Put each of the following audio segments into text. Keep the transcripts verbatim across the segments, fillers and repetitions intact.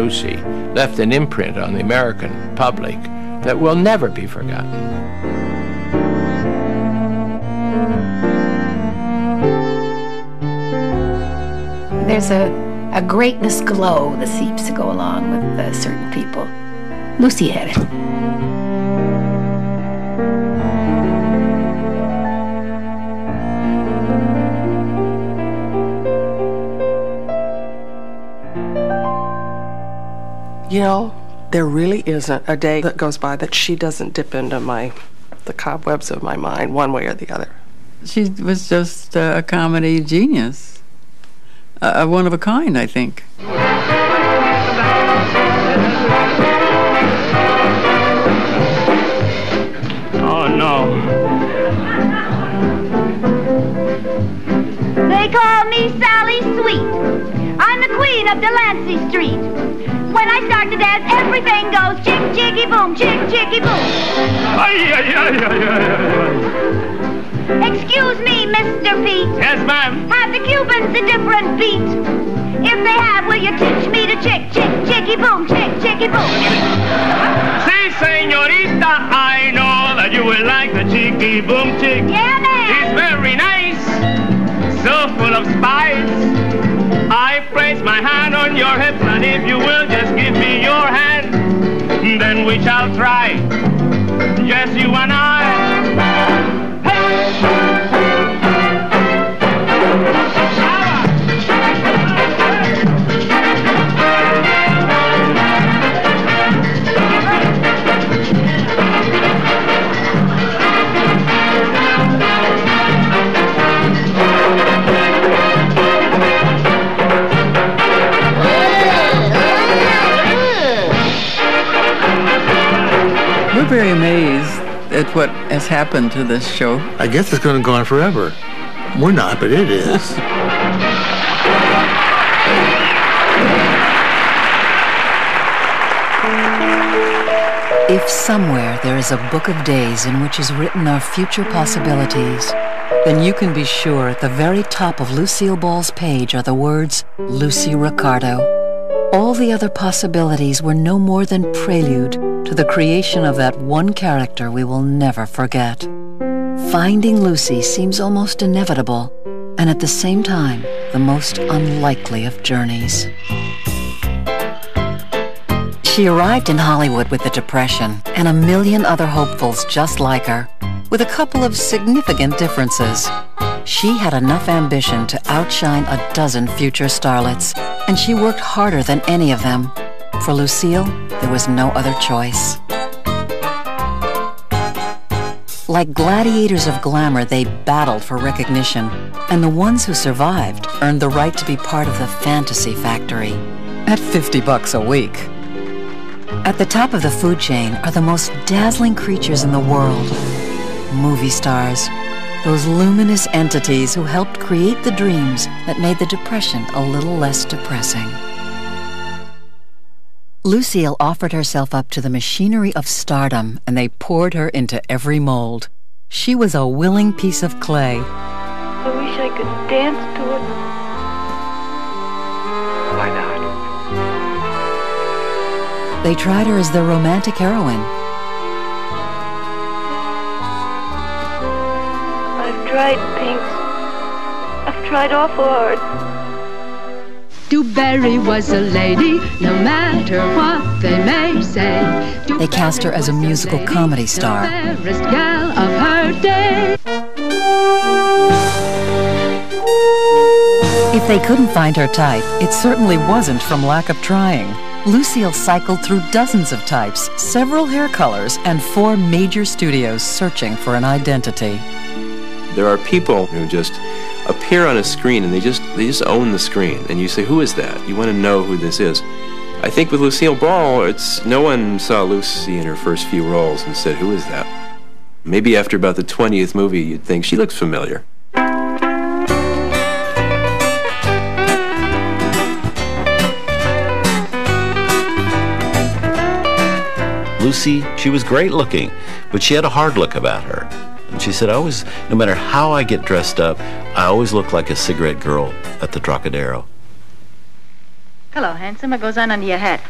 Lucy left an imprint on the American public that will never be forgotten. There's a, a greatness glow that seems to go along with uh, certain people. Lucy had it. You know, there really isn't a day that goes by that she doesn't dip into my, the cobwebs of my mind, one way or the other. She was just uh, a comedy genius. Uh, one of a kind, I think. Oh, no. They call me Sally Sweet. I'm the queen of Delancey Street. When I start to dance, everything goes chick, chicky, boom, chick, chicky, boom. Ay, ay, ay, ay, ay, ay. Excuse me, Mister Pete. Yes, ma'am. Have the Cubans a different beat? If they have, will you teach me to chick, chick, chicky, boom, chick, chicky, boom? Si, señorita, I know that you will like the chicky, boom, chick. Yeah, man. It's very nice, so full of spice. I place my hand on your hip, and if you will just give me your hand, then we shall try, just you and I. Hey! We're very amazed at what has happened to this show. I guess it's going to go on forever. We're not, but it is. If somewhere there is a book of days in which is written our future possibilities, then you can be sure at the very top of Lucille Ball's page are the words, Lucy Ricardo. All the other possibilities were no more than prelude to the creation of that one character we will never forget. Finding Lucy seems almost inevitable, and at the same time, the most unlikely of journeys. She arrived in Hollywood with the Depression and a million other hopefuls just like her, with a couple of significant differences. She had enough ambition to outshine a dozen future starlets, and she worked harder than any of them. For Lucille, there was no other choice. Like gladiators of glamour, they battled for recognition, and the ones who survived earned the right to be part of the fantasy factory at fifty bucks a week. At the top of the food chain are the most dazzling creatures in the world. Movie stars, those luminous entities who helped create the dreams that made the Depression a little less depressing. Lucille offered herself up to the machinery of stardom, and they poured her into every mold. She was a willing piece of clay. I wish I could dance to it. Why not? They tried her as their romantic heroine. I've tried things. I've tried awful hard. DuBarry was a lady, no matter what they may say. They cast her as a musical comedy star. The fairest gal of her day. If they couldn't find her type, it certainly wasn't from lack of trying. Lucille cycled through dozens of types, several hair colors, and four major studios searching for an identity. There are people who just appear on a screen and they just they just own the screen, and you say, who is that? You want to know who this is. I think with Lucille Ball, it's no one saw Lucy in her first few roles and said, who is that? Maybe after about the twentieth movie, you'd think she looks familiar. Lucy, she was great looking, but she had a hard look about her. And she said, I always, no matter how I get dressed up, I always look like a cigarette girl at the Trocadero. Hello, handsome. What goes on under your hat?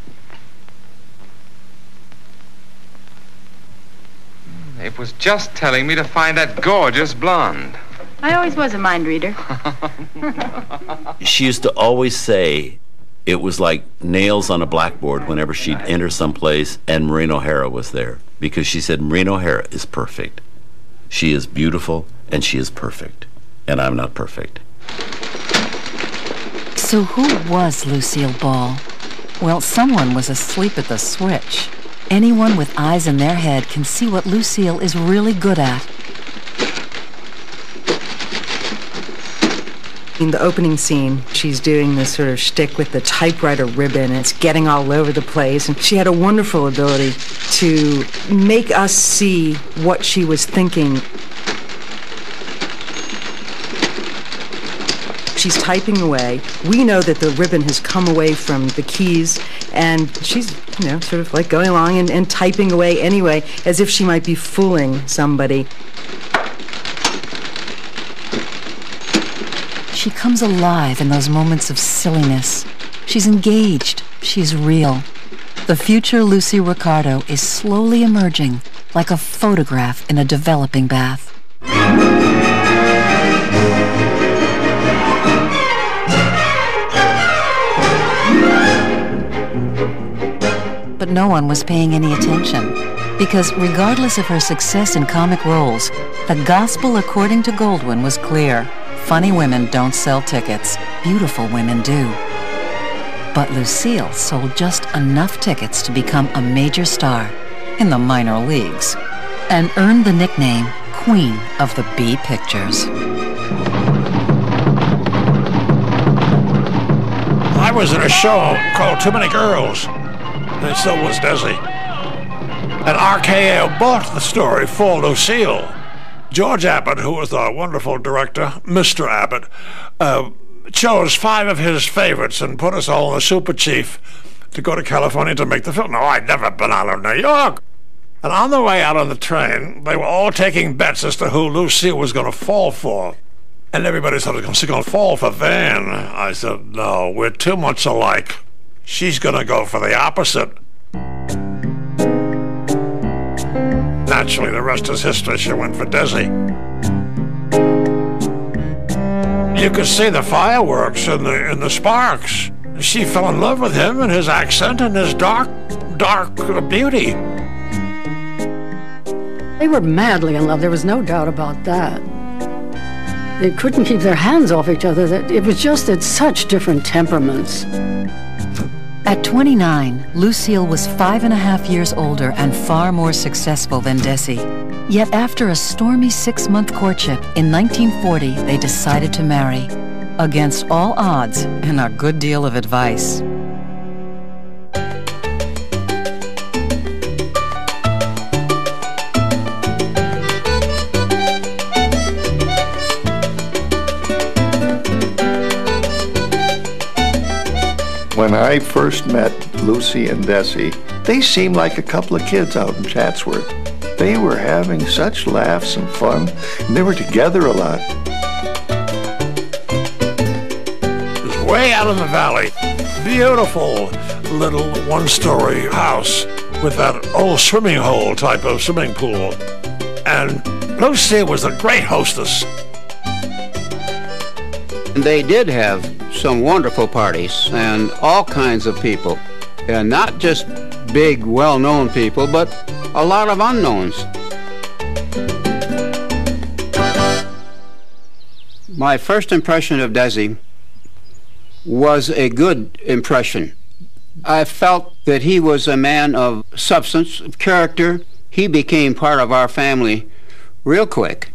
It was just telling me to find that gorgeous blonde. I always was a mind reader. She used to always say it was like nails on a blackboard whenever she'd enter someplace and Maureen O'Hara was there, because she said Maureen O'Hara is perfect. She is beautiful and she is perfect, and I'm not perfect. So who was Lucille Ball? Well, someone was asleep at the switch. Anyone with eyes in their head can see what Lucille is really good at. In the opening scene, she's doing this sort of shtick with the typewriter ribbon, and it's getting all over the place, and she had a wonderful ability to make us see what she was thinking. She's typing away. We know that the ribbon has come away from the keys, and she's, you know, sort of like going along and, and typing away anyway, as if she might be fooling somebody. She comes alive in those moments of silliness. She's engaged. She's real. The future Lucy Ricardo is slowly emerging like a photograph in a developing bath. But no one was paying any attention, because regardless of her success in comic roles, the gospel according to Goldwyn was clear. Funny women don't sell tickets. Beautiful women do. But Lucille sold just enough tickets to become a major star in the minor leagues and earned the nickname Queen of the B Pictures. I was in a show called Too Many Girls, and so was Desi. And R K O bought the story for Lucille. George Abbott, who was the wonderful director, Mister Abbott, uh, chose five of his favorites and put us all in the Super Chief to go to California to make the film. Now, I'd never been out of New York. And on the way out on the train, they were all taking bets as to who Lucille was going to fall for. And everybody said, she's going to fall for Van. I said, no, we're too much alike. She's going to go for the opposite. Naturally, the rest is history. She went for Desi. You could see the fireworks and the, and the sparks. She fell in love with him and his accent and his dark, dark beauty. They were madly in love. There was no doubt about that. They couldn't keep their hands off each other. It was just at such different temperaments. At twenty-nine, Lucille was five and a half years older and far more successful than Desi. Yet after a stormy six-month courtship in nineteen forty, they decided to marry, against all odds and a good deal of advice. When I first met Lucy and Desi, they seemed like a couple of kids out in Chatsworth. They were having such laughs and fun, and they were together a lot. It was way out in the valley. Beautiful little one-story house with that old swimming hole type of swimming pool. And Lucy was a great hostess. They did have some wonderful parties and all kinds of people, and not just big, well-known people, but a lot of unknowns. My first impression of Desi was a good impression. I felt that he was a man of substance, of character. He became part of our family real quick.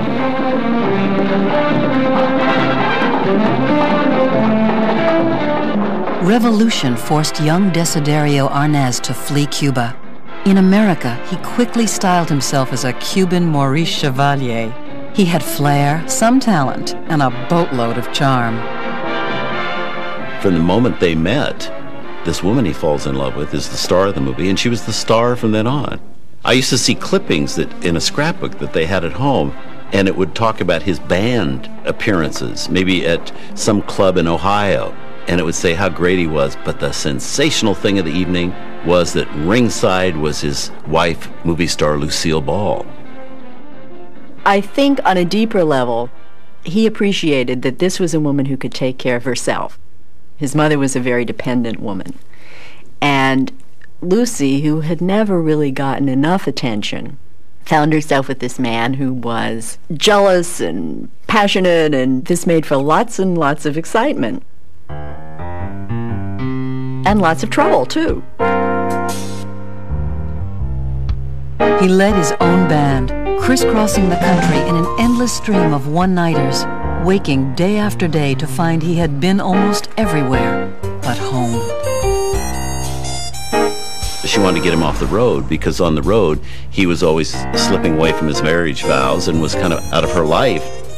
Revolution forced young Desiderio Arnaz to flee Cuba. In America, he quickly styled himself as a Cuban Maurice Chevalier. He had flair, some talent, and a boatload of charm. From the moment they met, this woman he falls in love with is the star of the movie, and she was the star from then on. I used to see clippings that in a scrapbook that they had at home, and it would talk about his band appearances, maybe at some club in Ohio. and it would say how great he was, but the sensational thing of the evening was that ringside was his wife, movie star Lucille Ball. I think on a deeper level, he appreciated that this was a woman who could take care of herself. His mother was a very dependent woman. And Lucy, who had never really gotten enough attention, found herself with this man who was jealous and passionate, and this made for lots and lots of excitement. And lots of trouble, too. He led his own band, crisscrossing the country in an endless stream of one-nighters, waking day after day to find he had been almost everywhere but home. She wanted to get him off the road because on the road he was always slipping away from his marriage vows and was kind of out of her life.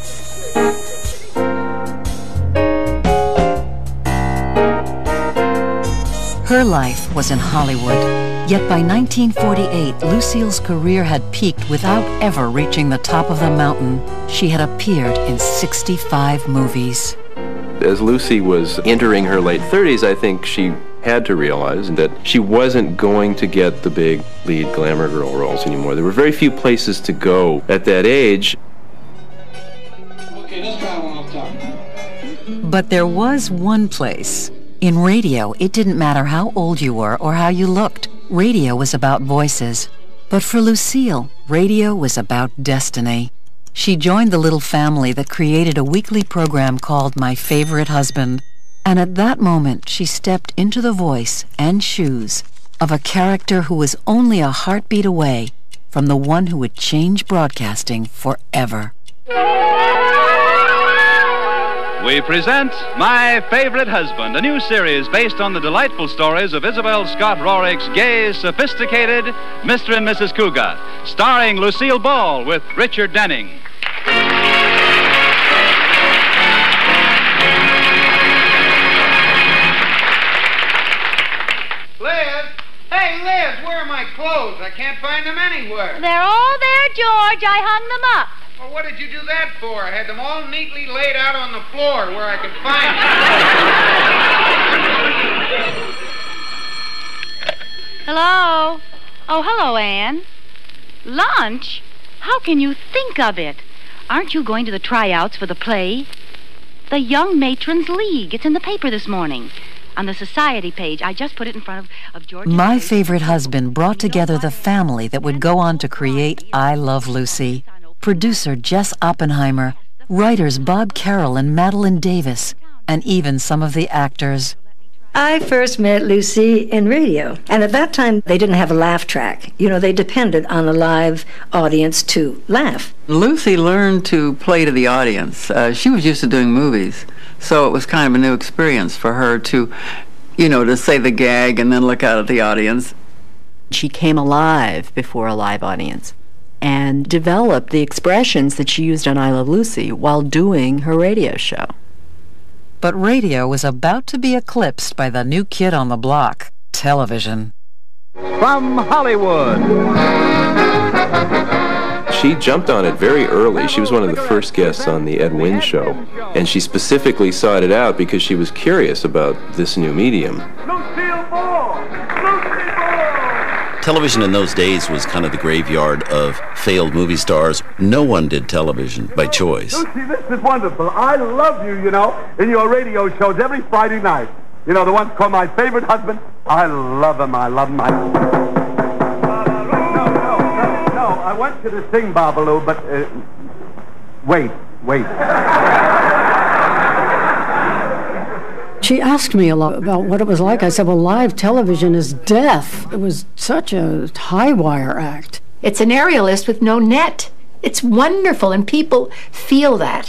Her life was in Hollywood, yet by nineteen forty-eight, Lucille's career had peaked without ever reaching the top of the mountain. She had appeared in sixty-five movies. As Lucy was entering her late thirties, I think she had to realize that she wasn't going to get the big lead glamour girl roles anymore. There were very few places to go at that age. Okay, let's try one more time. But there was one place. In radio, it didn't matter how old you were or how you looked. Radio was about voices. But for Lucille, radio was about destiny. She joined the little family that created a weekly program called My Favorite Husband. And at that moment, she stepped into the voice and shoes of a character who was only a heartbeat away from the one who would change broadcasting forever. We present My Favorite Husband, a new series based on the delightful stories of Isabel Scott Rorick's gay, sophisticated Mister and Missus Cougat, starring Lucille Ball with Richard Denning. Liz? Hey, Liz, where are my clothes? I can't find them anywhere. They're all there, George. I hung them up. Well, what did you do that for? I had them all neatly laid out on the floor where I could find them. Hello? Oh, hello, Anne. Lunch? How can you think of it? Aren't you going to the tryouts for the play? The Young Matrons League. It's in the paper this morning. On the society page. I just put it in front of, of George. My Favorite Husband brought together the family that would go on to create I Love Lucy. Producer Jess Oppenheimer, writers Bob Carroll and Madeline Davis, and even some of the actors. I first met Lucy in radio, and at that time they didn't have a laugh track. You know, they depended on a live audience to laugh. Lucy learned to play to the audience. Uh, she was used to doing movies, so it was kind of a new experience for her to, you know, to say the gag and then look out at the audience. She came alive before a live audience and developed the expressions that she used on I Love Lucy while doing her radio show. But radio was about to be eclipsed by the new kid on the block, television. From Hollywood. She jumped on it very early. She was one of the first guests on the Ed Wynn Show, and she specifically sought it out because she was curious about this new medium. Lucille Ball! Lucille Ball! Television in those days was kind of the graveyard of failed movie stars. No one did television by choice. Lucy, this is wonderful. I love you, you know, in your radio shows every Friday night. You know, the ones called My Favorite Husband. I love them. I love them. I... No, no, no, no. I want you to sing, Babalu, but... Uh, wait, wait. She asked me a lot about what it was like. I said, well, live television is death. It was such a high-wire act. It's an aerialist with no net. It's wonderful, and people feel that.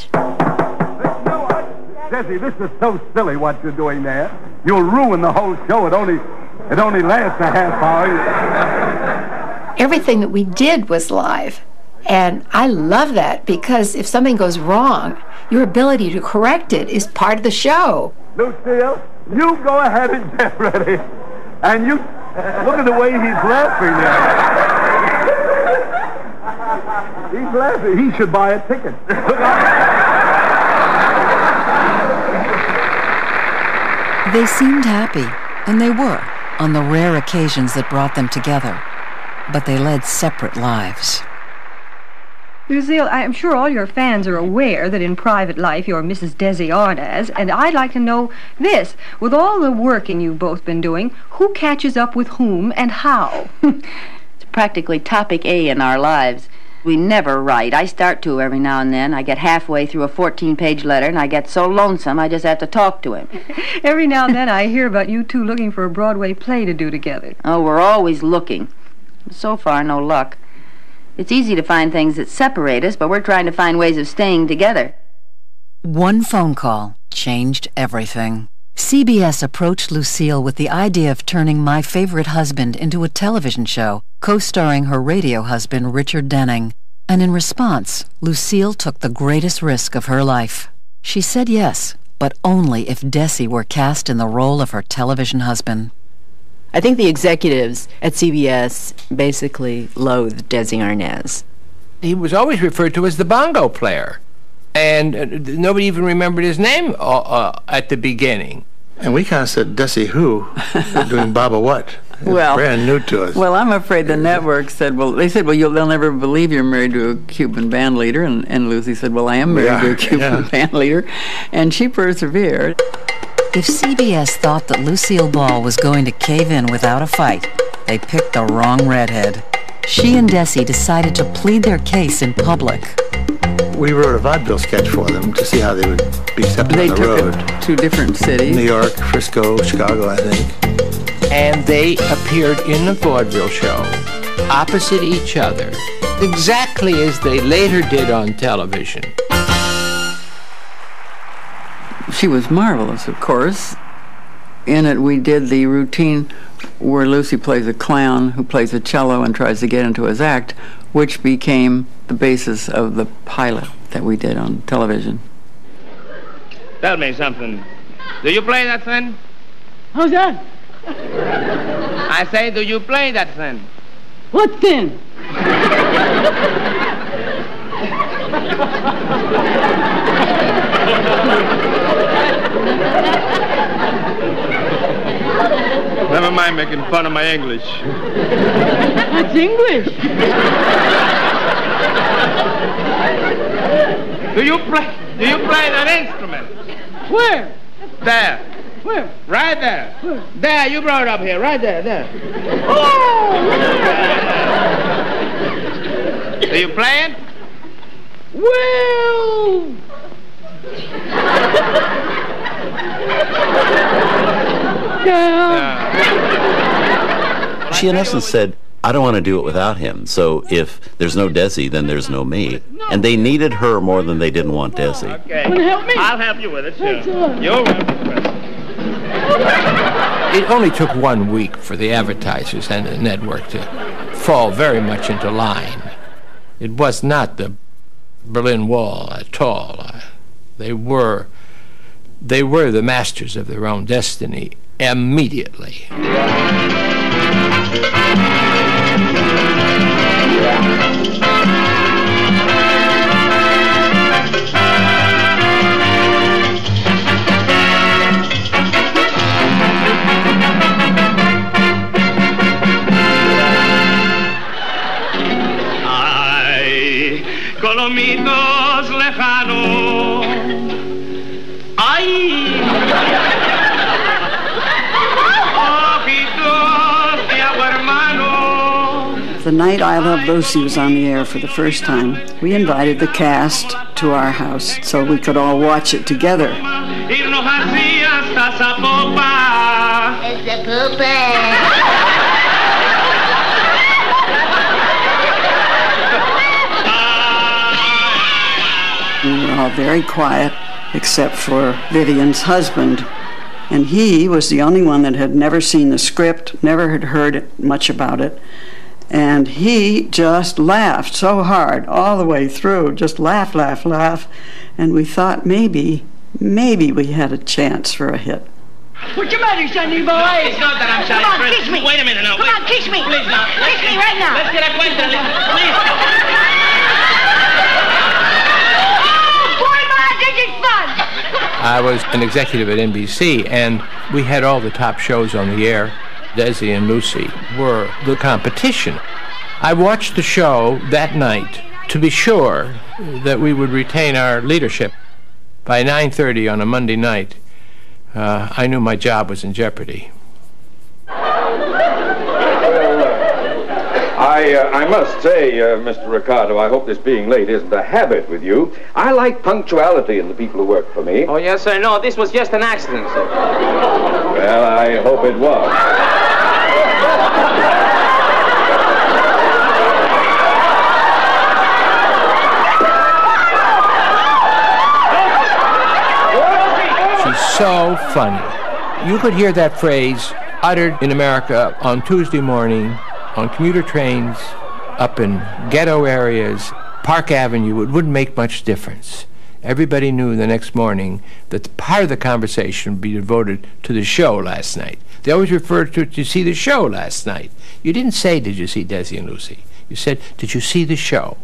Desi, this is so silly what you're doing there. You'll ruin the whole show. It only, it only lasts a half hour. Everything that we did was live. And I love that because if something goes wrong, your ability to correct it is part of the show. Lucille, you go ahead and get ready. And you, look at the way he's laughing there. He's laughing. He should buy a ticket. They seemed happy, and they were, on the rare occasions that brought them together. But they led separate lives. Lucille, I'm sure all your fans are aware that in private life you're Missus Desi Arnaz, and I'd like to know this. With all the working you've both been doing, who catches up with whom and how? It's practically topic A in our lives. We never write. I start to every now and then. I get halfway through a fourteen-page letter, and I get so lonesome I just have to talk to him. Every now and then I hear about you two looking for a Broadway play to do together. Oh, we're always looking. So far, no luck. It's easy to find things that separate us, but we're trying to find ways of staying together. One phone call changed everything. C B S approached Lucille with the idea of turning My Favorite Husband into a television show, co-starring her radio husband, Richard Denning. And in response, Lucille took the greatest risk of her life. She said yes, but only if Desi were cast in the role of her television husband. I think the executives at C B S basically loathed Desi Arnaz. He was always referred to as the bongo player, and uh, nobody even remembered his name uh, uh, at the beginning. And we kind of said, Desi who? We're doing Baba what? It's Well, brand new to us. Well, I'm afraid the network said, well, they said, well, you'll, they'll never believe you're married to a Cuban band leader. And, and Lucy said, well, I am married Yeah, to a Cuban yeah. band leader. And she persevered. If C B S thought that Lucille Ball was going to cave in without a fight, they picked the wrong redhead. She and Desi decided to plead their case in public. We wrote a vaudeville sketch for them to see how they would be accepted They on the took road. it to different cities. New York, Frisco, Chicago, I think. And they appeared in the vaudeville show, opposite each other, exactly as they later did on television. She was marvelous, of course. In it, we did the routine where Lucy plays a clown who plays a cello and tries to get into his act, which became the basis of the pilot that we did on television. Tell me something. Do you play that thing? How's that? I say, do you play that thing? What then? Never mind making fun of my English. That's English. Do you play? Do you play that instrument? Where? There. Where? Right there. Where? There. You brought it up here. Right there. There. Oh! Do you play it? Well... yeah. She in essence said, I don't want to do it without him, so if there's no Desi, then there's no me. And they needed her more than they didn't want Desi. Okay. Want to help me? I'll help you with it, Thanks a sure. lot. You're welcome. It only took one week for the advertisers and the network to fall very much into line. It was not the Berlin Wall at all. Uh, they were, they were the masters of their own destiny immediately. Colomitos lejanos. Ay. Ojitos de agua hermano. The night I Love Lucy was on the air for the first time, we invited the cast to our house so we could all watch it together. Irnos así hasta Zapopan. We were all very quiet, except for Vivian's husband. And he was the only one that had never seen the script, never had heard it, much about it. And he just laughed so hard all the way through, just laugh, laugh, laugh. And we thought maybe, maybe we had a chance for a hit. What's your matter, Sonny boy? No, it's not that I'm shy. Come on, Chris. kiss me. Wait a minute now. Come wait. on, kiss me. Please now. Kiss me right now. Let's get acquainted. Please. Boy, my, this is fun. I was an executive at N B C, and We had all the top shows on the air. Desi and Lucy were the competition. I watched the show that night to be sure that we would retain our leadership. By nine thirty on a Monday night, uh, I knew my job was in jeopardy. I, uh, I must say, uh, Mister Ricardo, I hope this being late isn't a habit with you. I like punctuality in the people who work for me. Oh, yes, sir. No, this was just an accident, sir. Well, I hope it was. She's so funny. You could hear that phrase uttered in America on Tuesday morning, on commuter trains, up in ghetto areas, Park Avenue. It wouldn't make much difference. Everybody knew the next morning that part of the conversation would be devoted to the show last night. They always referred to it, did you see the show last night? You didn't say, did you see Desi and Lucy? You said, did you see the show?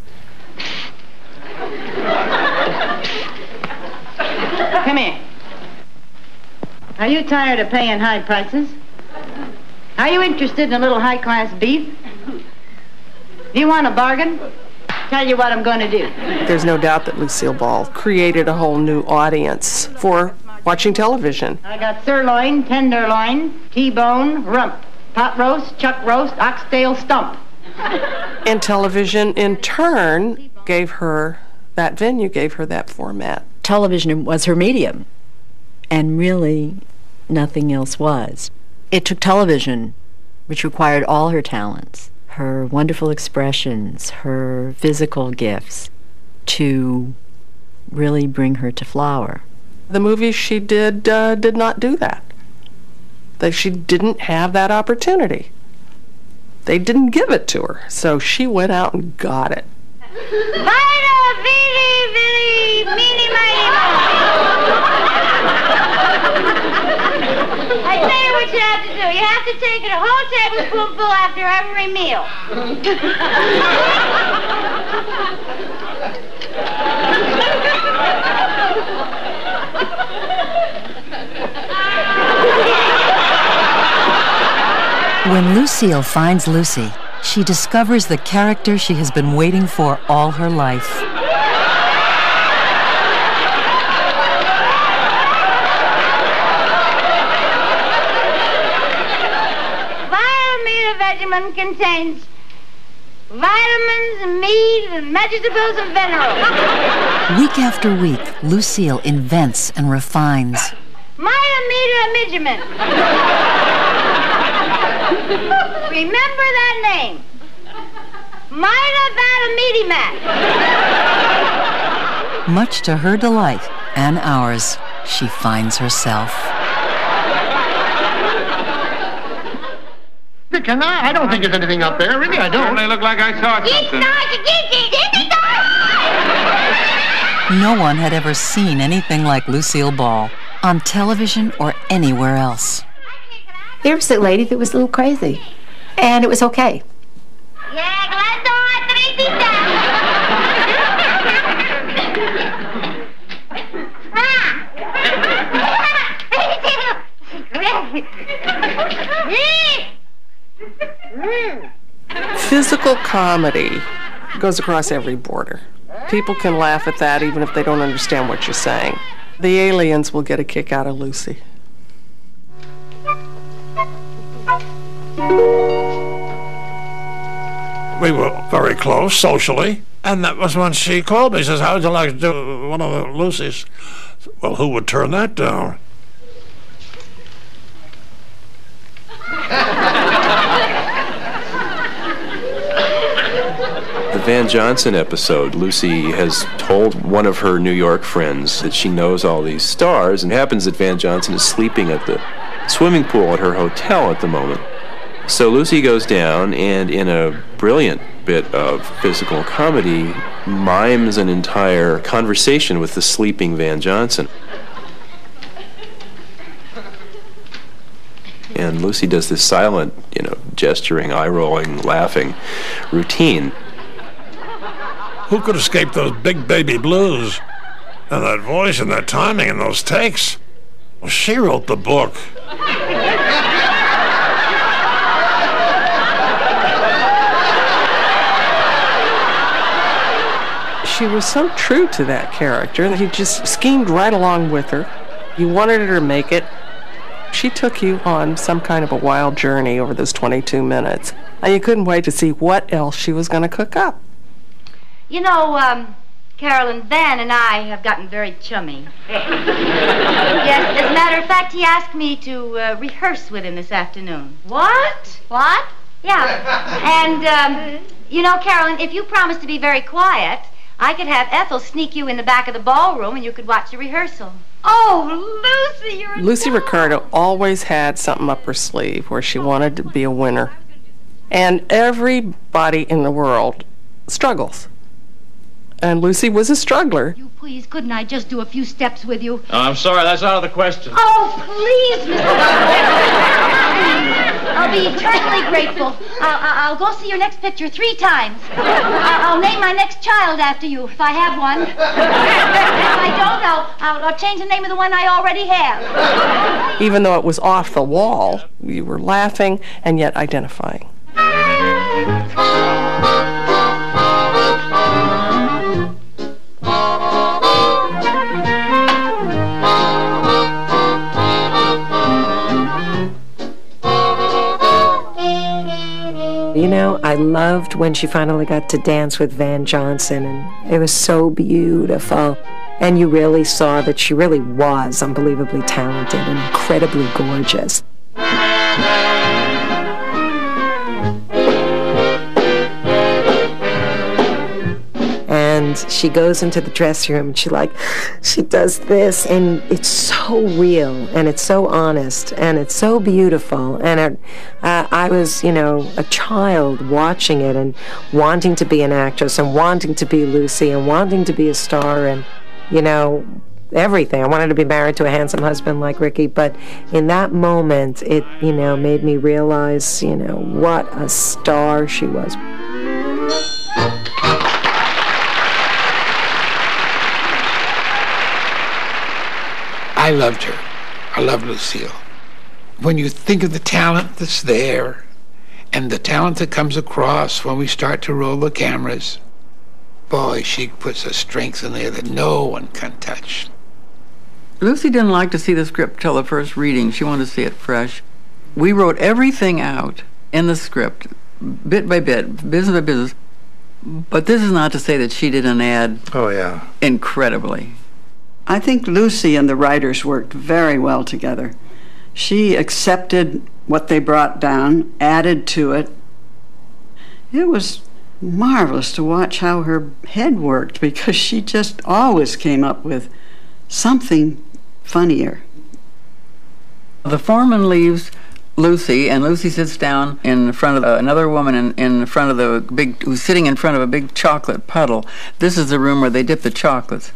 Come here. Are you tired of paying high prices? Are you interested in a little high-class beef? Do you want a bargain? Tell you what I'm going to do. There's no doubt that Lucille Ball created a whole new audience for watching television. I got sirloin, tenderloin, T-bone, rump, pot roast, chuck roast, oxtail stump. And television, in turn, gave her that venue, gave her that format. Television was her medium, and really nothing else was. It took television, which required all her talents, her wonderful expressions, her physical gifts, to really bring her to flower. The movies she did uh, did not do that. That she didn't have that opportunity. They didn't give it to her, so she went out and got it. Vita, vidi, vidi, meeny, miny, mo. I tell you what you have to do. You have to take it a whole tablespoonful after every meal. When Lucille finds Lucy, she discovers the character she has been waiting for all her life. Vitamina Vegemin contains vitamins, meat, and vegetables and minerals. Week after week, Lucille invents and refines. Vitamina Vegemin. Remember that name. Mida Vatamedimat. Much to her delight and ours, she finds herself. Can I? I don't think there's anything up there. Really, I don't. They look like I saw something. No one had ever seen anything like Lucille Ball, on television or anywhere else. There was a lady that was a little crazy, and it was okay. Physical comedy goes across every border. People can laugh at that even if they don't understand what you're saying. The aliens will get a kick out of Lucy. We were very close socially, and that was when she called me. She says, how would you like to do one of the Lucy's? Well, who would turn that down? The Van Johnson episode, Lucy has told one of her New York friends that she knows all these stars, and it happens that Van Johnson is sleeping at the swimming pool at her hotel at the moment. So Lucy goes down and, in a brilliant bit of physical comedy, mimes an entire conversation with the sleeping Van Johnson. And Lucy does this silent, you know, gesturing, eye-rolling, laughing routine. Who could escape those big baby blues? And that voice and that timing and those takes. She wrote the book. She was so true to that character that he just schemed right along with her. You wanted her to make it. She took you on some kind of a wild journey over those twenty-two minutes, and you couldn't wait to see what else she was going to cook up. You know, um, Carolyn, Van and I have gotten very chummy. Yes, as a matter of fact, he asked me to uh, rehearse with him this afternoon. What? What? Yeah. And, um, you know, Carolyn, if you promise to be very quiet, I could have Ethel sneak you in the back of the ballroom and you could watch the rehearsal. Oh, Lucy, you're a Lucy Ricardo always had something up her sleeve where she wanted to be a winner. And everybody in the world struggles. And Lucy was a struggler. You please, couldn't I just do a few steps with you? Oh, I'm sorry, that's out of the question. Oh, please, Mister I'll be eternally grateful. I'll, I'll go see your next picture three times. I'll, I'll name my next child after you, if I have one. If I don't, I'll, I'll, I'll change the name of the one I already have. Even though it was off the wall, you were laughing and yet identifying. You know, I loved when she finally got to dance with Van Johnson, and it was so beautiful. And you really saw that she really was unbelievably talented and incredibly gorgeous. And she goes into the dressing room and she like, she does this, and it's so real and it's so honest and it's so beautiful. And it, uh, I was, you know, a child watching it and wanting to be an actress and wanting to be Lucy and wanting to be a star and, you know, everything. I wanted to be married to a handsome husband like Ricky, but in that moment, it, you know, made me realize, you know, what a star she was. I loved her. I loved Lucille. When you think of the talent that's there and the talent that comes across when we start to roll the cameras, boy, she puts a strength in there that no one can touch. Lucy didn't like to see the script till the first reading. She wanted to see it fresh. We wrote everything out in the script, bit by bit, business by business. But this is not to say that she didn't add oh, yeah. incredibly. I think Lucy and the writers worked very well together. She accepted what they brought down, added to it. It was marvelous to watch how her head worked, because she just always came up with something funnier. The foreman leaves Lucy, and Lucy sits down in front of uh, another woman in, in front of the big, who's sitting in front of a big chocolate puddle. This is the room where they dip the chocolates.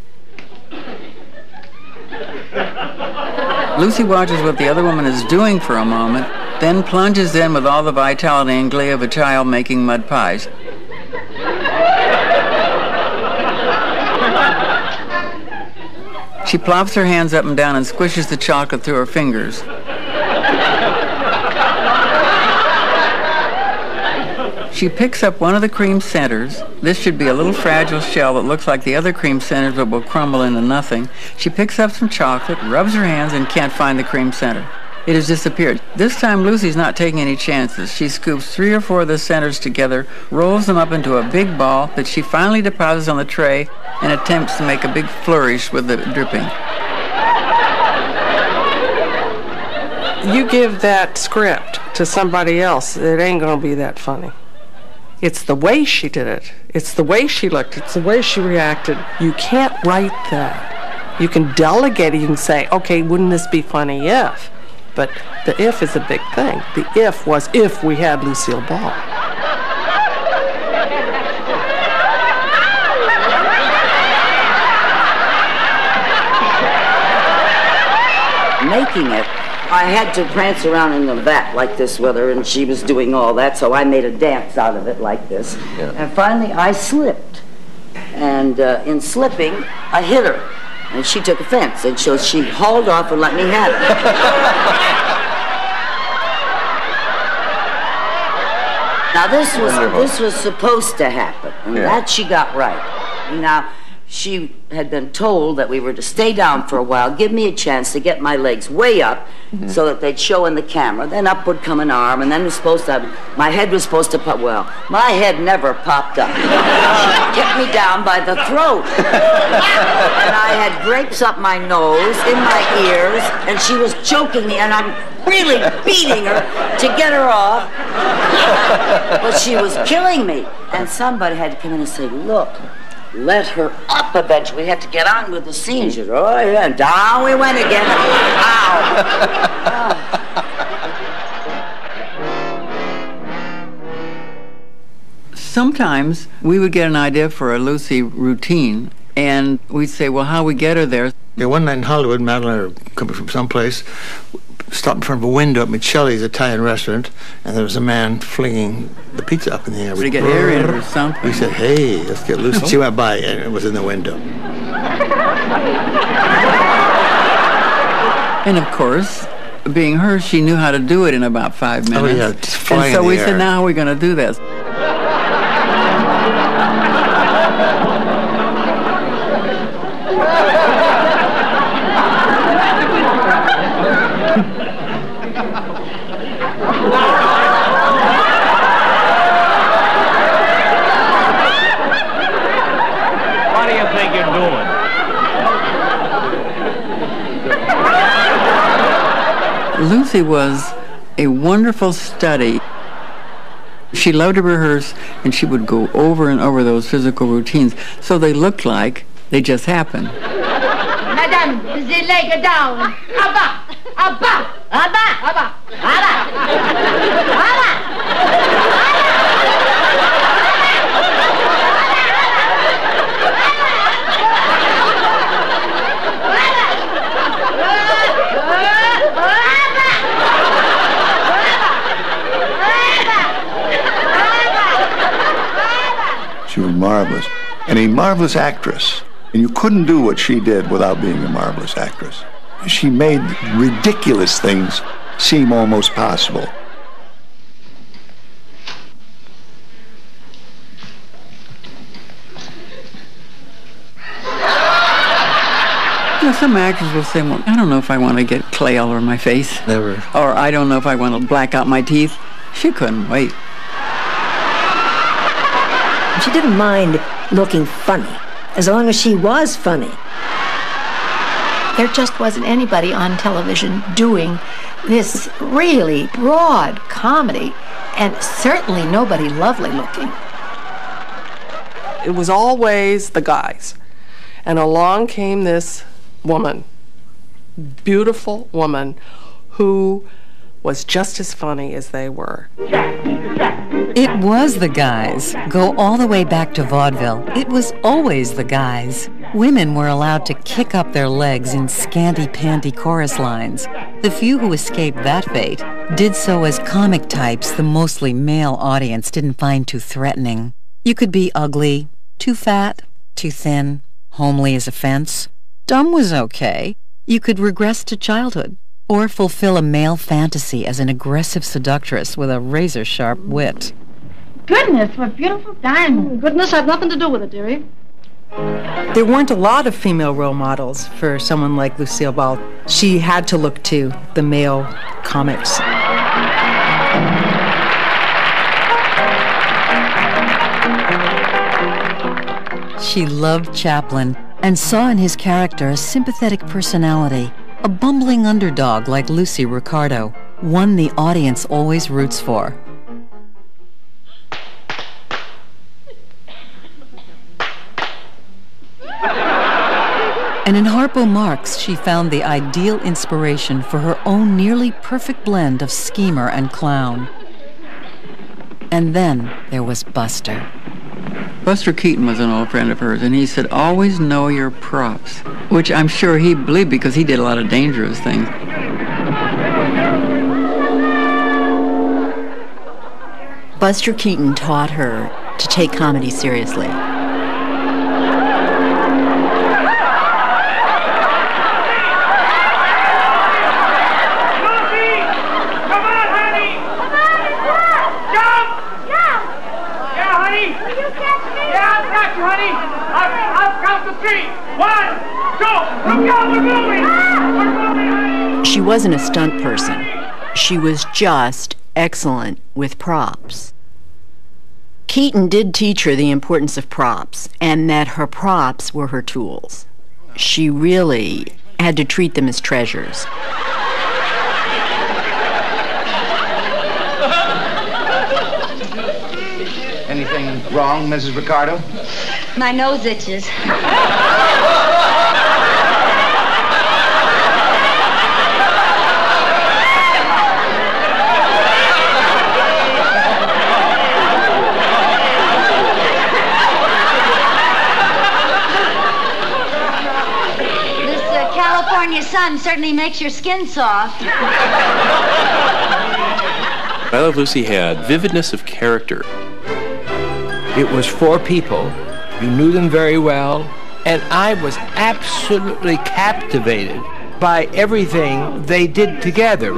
Lucy watches what the other woman is doing for a moment, then plunges in with all the vitality and glee of a child making mud pies. She plops her hands up and down and squishes the chocolate through her fingers. She picks up one of the cream centers. This should be a little fragile shell that looks like the other cream centers but will crumble into nothing. She picks up some chocolate, rubs her hands, and can't find the cream center. It has disappeared. This time Lucy's not taking any chances. She scoops three or four of the centers together, rolls them up into a big ball that she finally deposits on the tray and attempts to make a big flourish with the dripping. You give that script to somebody else, it ain't gonna be that funny. It's the way she did it. It's the way she looked. It's the way she reacted. You can't write that. You can delegate it. You can say, okay, wouldn't this be funny if? But the if is a big thing. The if was if we had Lucille Ball. Making it, I had to prance around in the vat like this with her, and she was doing all that, so I made a dance out of it like this. Yeah. And finally, I slipped. And uh, in slipping, I hit her. And she took offense, and so she hauled off and let me have it. Now, this was Wonderful. this was supposed to happen, and Yeah. that she got right. Now, she had been told that we were to stay down for a while, give me a chance to get my legs way up Mm-hmm. so that they'd show in the camera. Then up would come an arm, and then it was supposed to have, my head was supposed to pop. Well, my head never popped up. She kept me down by the throat. And I had grapes up my nose, in my ears, and she was choking me, and I'm really beating her to get her off. But she was killing me. And somebody had to come in and say, look, let her up eventually. We had to get on with the scene. She said, oh, yeah. And down we went again. Ow. Sometimes we would get an idea for a Lucy routine, and we'd say, well, how we get her there? Yeah, one night in Hollywood, Madeline and I were coming from someplace, stopped in front of a window at Michelli's Italian restaurant, and there was a man flinging the pizza up in the air. To get air in it or something. We said, hey, let's get Lucy. She went by, and it was in the window. And of course, being her, she knew how to do it in about five minutes. Oh, yeah, just flying And so in the we air. said, now how are we going to do this? What do you think you're doing? Lucy was a wonderful study. She loved to rehearse, and she would go over and over those physical routines so they looked like they just happened. Madame, the leg down. Abba, abba, abba, abba, abba, She was marvelous, and a marvelous actress. And you couldn't do what she did without being a marvelous actress. She made ridiculous things seem almost possible. You know, some actors will say, well, I don't know if I want to get clay all over my face. Never. Or I don't know if I want to black out my teeth. She couldn't wait. She didn't mind looking funny, as long as she was funny. There just wasn't anybody on television doing this really broad comedy, and certainly nobody lovely looking. It was always the guys. And along came this woman, beautiful woman, who was just as funny as they were. It was the guys. Go all the way back to vaudeville. It was always the guys. Women were allowed to kick up their legs in scanty-panty chorus lines. The few who escaped that fate did so as comic types the mostly male audience didn't find too threatening. You could be ugly, too fat, too thin, homely as a fence. Dumb was okay. You could regress to childhood, or fulfill a male fantasy as an aggressive seductress with a razor-sharp wit. Goodness, what beautiful diamonds. Goodness had nothing to do with it, dearie. There weren't a lot of female role models for someone like Lucille Ball. She had to look to the male comics. She loved Chaplin and saw in his character a sympathetic personality, a bumbling underdog like Lucy Ricardo, one the audience always roots for. And in Harpo Marx, she found the ideal inspiration for her own nearly perfect blend of schemer and clown. And then there was Buster. Buster Keaton was an old friend of hers, and he said, always know your props, which I'm sure he believed because he did a lot of dangerous things. Buster Keaton taught her to take comedy seriously. I've, I've count to three. One, two, look out, we're moving! We're moving! She wasn't a stunt person. She was just excellent with props. Keaton did teach her the importance of props, and that her props were her tools. She really had to treat them as treasures. Anything wrong, Missus Ricardo? My nose itches. California sun certainly makes your skin soft. I Love Lucy had vividness of character. It was four people. You knew them very well. And I was absolutely captivated by everything they did together.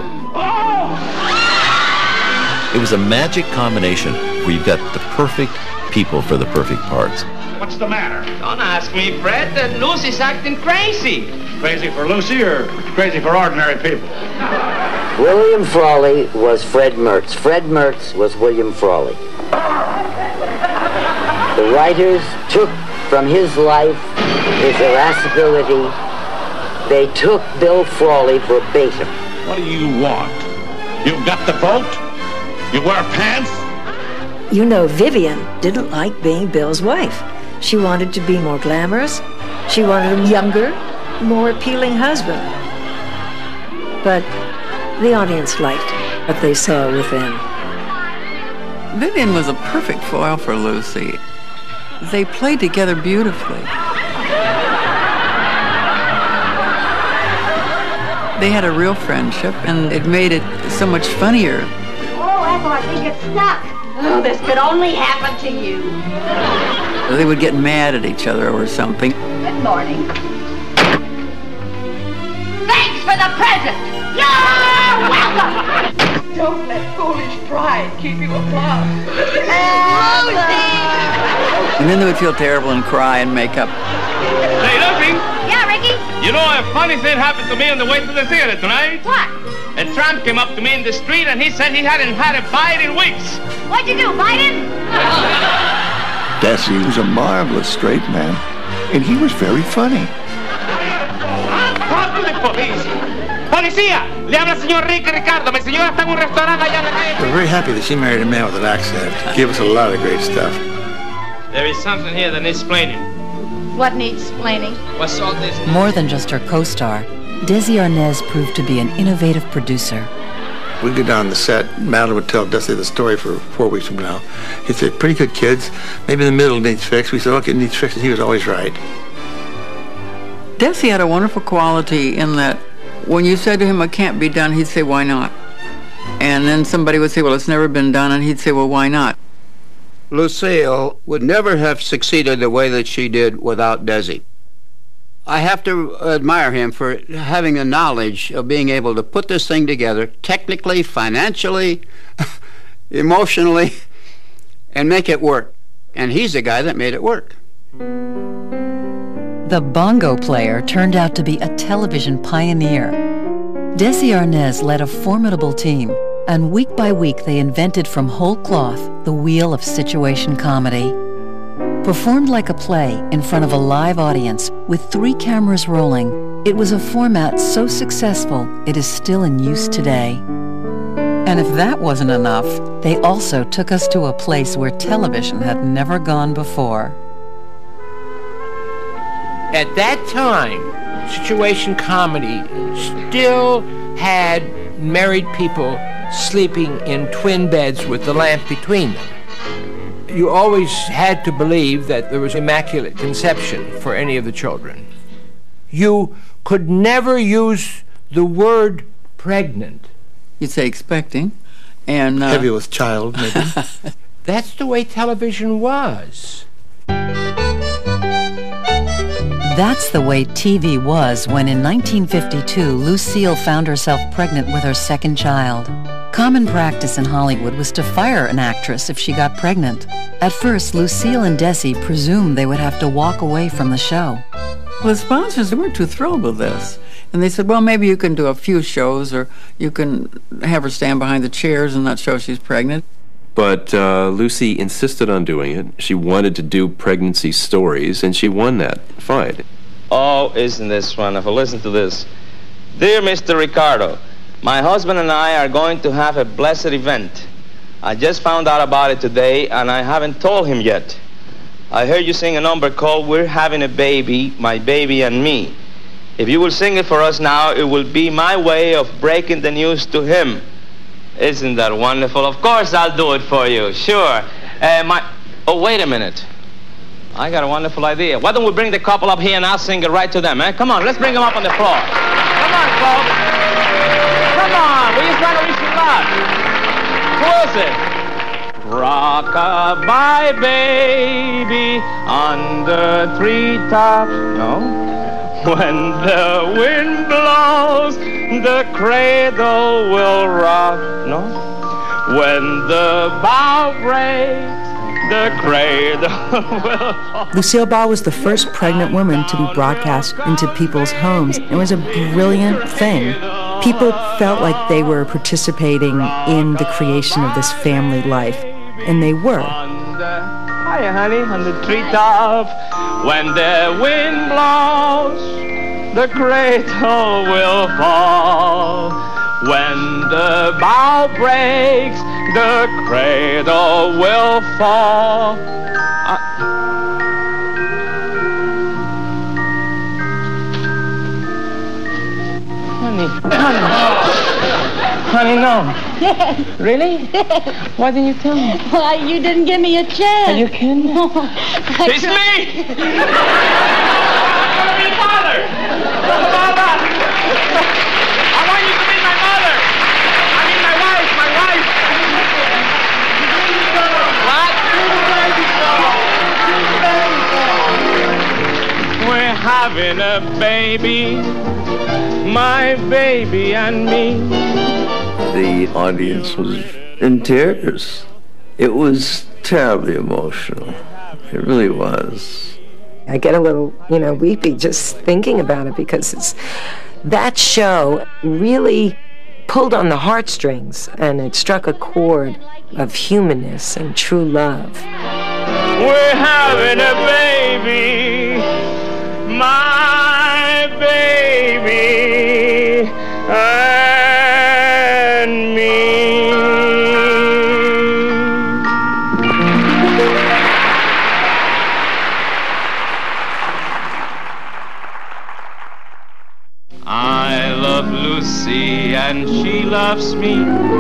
It was a magic combination where you've got the perfect people for the perfect parts. What's the matter? Don't ask me, Fred. Uh, Lucy's acting crazy. Crazy for Lucy or crazy for ordinary people? William Frawley was Fred Mertz. Fred Mertz was William Frawley. The writers took from his life, his irascibility, they took Bill Frawley verbatim. What do you want? You've got the vote? You wear pants? You know, Vivian didn't like being Bill's wife. She wanted to be more glamorous. She wanted a younger, more appealing husband. But the audience liked what they saw within. Vivian was a perfect foil for Lucy. They played together beautifully. They had a real friendship, and it made it so much funnier. Oh, Ethel, I think it's stuck. Oh, this could only happen to you. They would get mad at each other over something. Good morning. Thanks for the present. You're welcome. Don't let foolish pride keep you apart. And then they would feel terrible and cry and make up. Hey, Lucy. Yeah, Ricky? You know, a funny thing happened to me on the way to the theater tonight. What? A tramp came up to me in the street and he said he hadn't had a bite in weeks. What'd you do, bite him? Desi was a marvelous straight man, and he was very funny. Talk to the police. Policía, le habla señor Ricky Ricardo. Mi señora está en un restaurante allá en la We're very happy that she married a man with an accent. Gave us a lot of great stuff. There is something here that needs explaining. What needs explaining? What's all this? More than just her co-star, Desi Arnaz proved to be an innovative producer. We'd go down the set, Madeline would tell Desi the story for four weeks from now. He'd say, pretty good kids, maybe in the middle needs fixed. We said, okay, it needs fixed, and he was always right. Desi had a wonderful quality in that when you said to him, it can't be done, he'd say, why not? And then somebody would say, well, it's never been done, and he'd say, well, why not? Lucille would never have succeeded the way that she did without Desi. I have to admire him for having the knowledge of being able to put this thing together technically, financially, emotionally, and make it work. And he's the guy that made it work. The bongo player turned out to be a television pioneer. Desi Arnaz led a formidable team, and week by week they invented from whole cloth the wheel of situation comedy. Performed like a play in front of a live audience with three cameras rolling, it was a format so successful it is still in use today. And if that wasn't enough, they also took us to a place where television had never gone before. At that time, situation comedy still had married people sleeping in twin beds with the lamp between them. You always had to believe that there was immaculate conception for any of the children. You could never use the word pregnant. You'd say expecting, and uh, heavy with child, maybe. That's the way television was. That's the way T V was when in nineteen fifty-two, Lucille found herself pregnant with her second child. Common practice in Hollywood was to fire an actress if she got pregnant. At first, Lucille and Desi presumed they would have to walk away from the show. Well, the sponsors weren't too thrilled with this. And they said, well, maybe you can do a few shows, or you can have her stand behind the chairs and not show she's pregnant. But uh, Lucy insisted on doing it. She wanted to do pregnancy stories, and she won that fight. Oh, isn't this wonderful? Listen to this. Dear Mister Ricardo, my husband and I are going to have a blessed event. I just found out about it today, and I haven't told him yet. I heard you sing a number called We're Having a Baby, My Baby and Me. If you will sing it for us now, it will be my way of breaking the news to him. Isn't that wonderful? Of course I'll do it for you, sure. Uh, my... Oh, wait a minute. I got a wonderful idea. Why don't we bring the couple up here and I'll sing it right to them, eh? Come on, let's bring them up on the floor. Come on, folks. Come on, we're just trying to reach you out. Who is it? Rock-a-bye, baby, under treetops. No? When the wind blows, the cradle will rock. No? When the bough breaks, the cradle will fall. Lucille Ball was the first pregnant woman to be broadcast into people's homes. It was a brilliant thing. People felt like they were participating in the creation of this family life, and they were. Hiya, honey, on the treetop. When the wind blows, the cradle will fall. When the bough breaks, the cradle will fall. Uh, honey, honey, honey, no. Yes. Really? Yes. Why didn't you tell me? Why, you didn't give me a chance. Are you kidding? No. It's me! I'm gonna be father! Mama! I want you to be my mother! I mean my wife, my wife! What? We're having a baby, my baby and me. The audience was in tears. It was terribly emotional. It really was. I get a little, you know, weepy just thinking about it, because it's, that show really pulled on the heartstrings, and it struck a chord of humanness and true love. We're having a baby, my baby and me. I love Lucy and she loves me.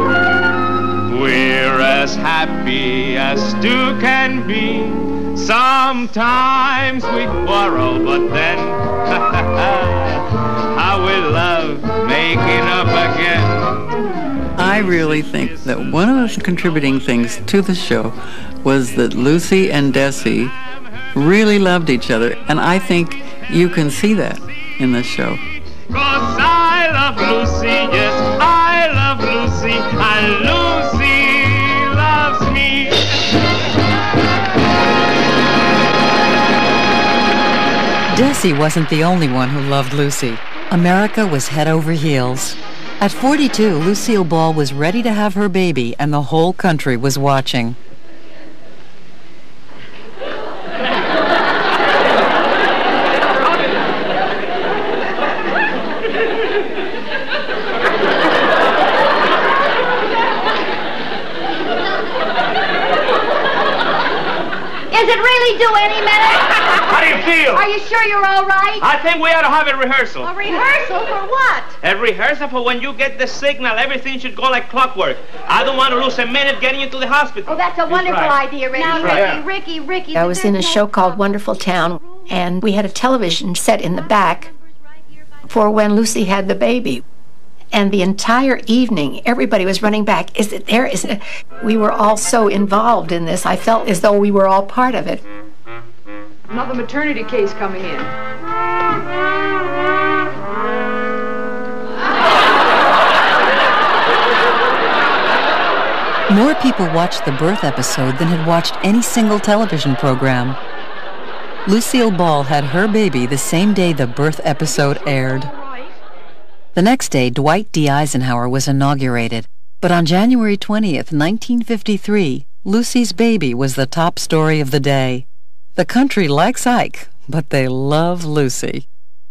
We're as happy as two can be. Sometimes we quarrel, but then how we love making up again. I really think that one of the contributing things to the show was that Lucy and Desi really loved each other, and I think you can see that in this show. 'Cause I love Lucy, yes, I love Lucy, and Lucy loves me. Desi wasn't the only one who loved Lucy. America was head over heels. At forty-two, Lucille Ball was ready to have her baby, and the whole country was watching. Does it really do any minute? How do you feel? Are you sure you're all right? I think we ought to have a rehearsal. A rehearsal for what? A rehearsal for when you get the signal. Everything should go like clockwork. I don't want to lose a minute getting you to the hospital. Oh, that's a wonderful right. idea, Ricky. Now, Ricky, right. Ricky, Ricky. I was in a show called Wonderful Town, and we had a television set in the back for when Lucy had the baby. And the entire evening, everybody was running back. Is it there? Is it? We were all so involved in this. I felt as though we were all part of it. Another maternity case coming in. More people watched the birth episode than had watched any single television program. Lucille Ball had her baby the same day the birth episode aired. The next day, Dwight D. Eisenhower was inaugurated, but on January twentieth, nineteen fifty-three, Lucy's baby was the top story of the day. The country likes Ike, but they love Lucy.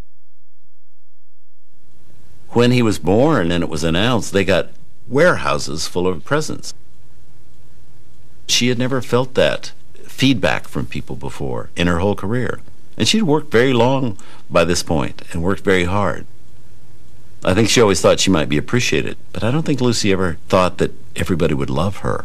When he was born and it was announced, they got warehouses full of presents. She had never felt that feedback from people before in her whole career. And she'd worked very long by this point and worked very hard. I think she always thought she might be appreciated, but I don't think Lucy ever thought that everybody would love her.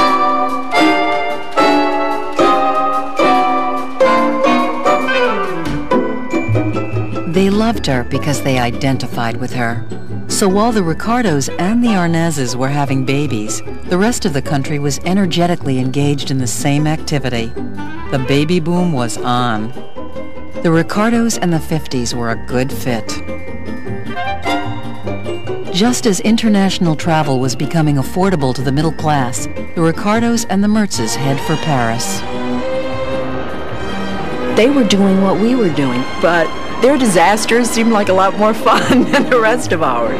They loved her because they identified with her. So while the Ricardos and the Arnazes were having babies, the rest of the country was energetically engaged in the same activity. The baby boom was on. The Ricardos and the fifties were a good fit. Just as international travel was becoming affordable to the middle class, the Ricardos and the Mertzes head for Paris. They were doing what we were doing, but their disasters seemed like a lot more fun than the rest of ours.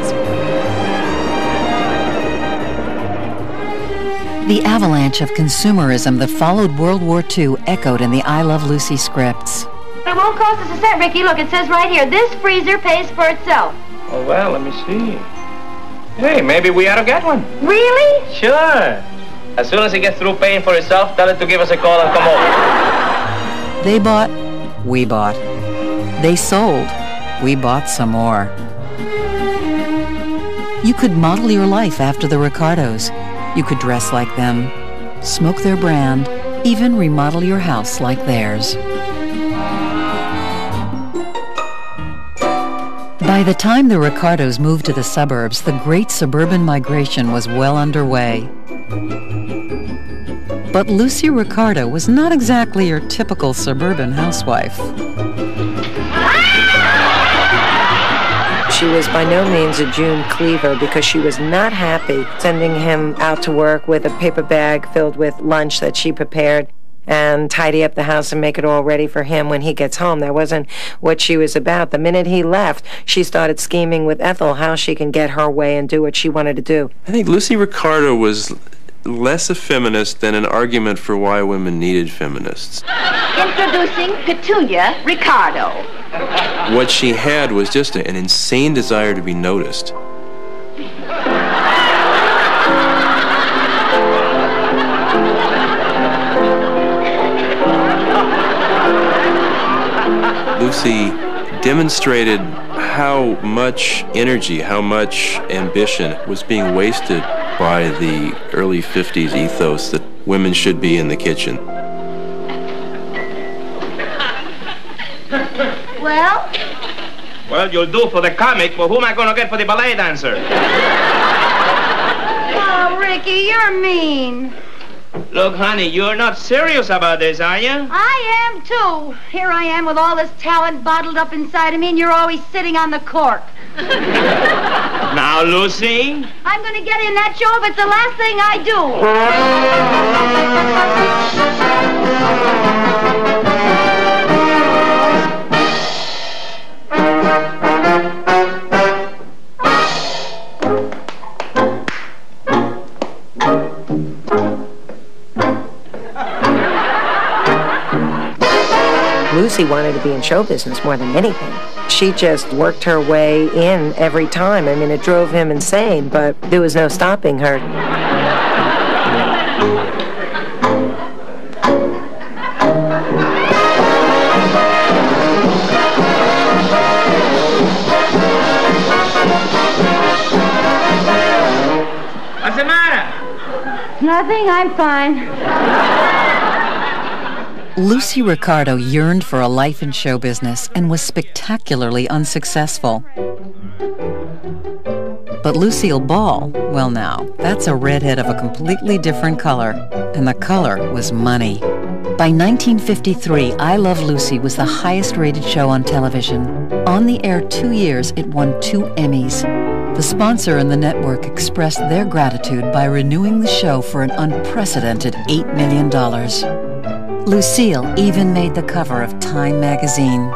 The avalanche of consumerism that followed World War Two echoed in the I Love Lucy scripts. It won't cost us a cent, Ricky. Look, it says right here, this freezer pays for itself. Oh, well, let me see. Hey, maybe we ought to get one. Really? Sure. As soon as it gets through paying for itself, tell it to give us a call and come over. They bought, we bought. They sold, we bought some more. You could model your life after the Ricardos. You could dress like them, smoke their brand, even remodel your house like theirs. By the time the Ricardos moved to the suburbs, the great suburban migration was well underway. But Lucy Ricardo was not exactly your typical suburban housewife. She was by no means a June Cleaver because she was not happy sending him out to work with a paper bag filled with lunch that she prepared and tidy up the house and make it all ready for him when he gets home. That wasn't what she was about. The minute he left, she started scheming with Ethel how she can get her way and do what she wanted to do. I think Lucy Ricardo was less a feminist than an argument for why women needed feminists. Introducing Petunia Ricardo. What she had was just an insane desire to be noticed. Lucy demonstrated how much energy, how much ambition was being wasted by the early fifties ethos that women should be in the kitchen. Well? Well, you'll do for the comic, but who am I going to get for the ballet dancer? Oh, Ricky, you're mean. Look, honey, you're not serious about this, are you? I am, too. Here I am with all this talent bottled up inside of me, and you're always sitting on the cork. Now, Lucy? I'm going to get in that show if it's the last thing I Lucy wanted to be in show business more than anything. She just worked her way in every time. I mean, it drove him insane, but there was no stopping her. What's the matter? Nothing, I'm fine. Lucy Ricardo yearned for a life in show business and was spectacularly unsuccessful. But Lucille Ball, well now, that's a redhead of a completely different color, and the color was money. By nineteen fifty-three, I Love Lucy was the highest rated show on television. On the air two years, it won two Emmys. The sponsor and the network expressed their gratitude by renewing the show for an unprecedented eight million dollars. Lucille even made the cover of Time magazine.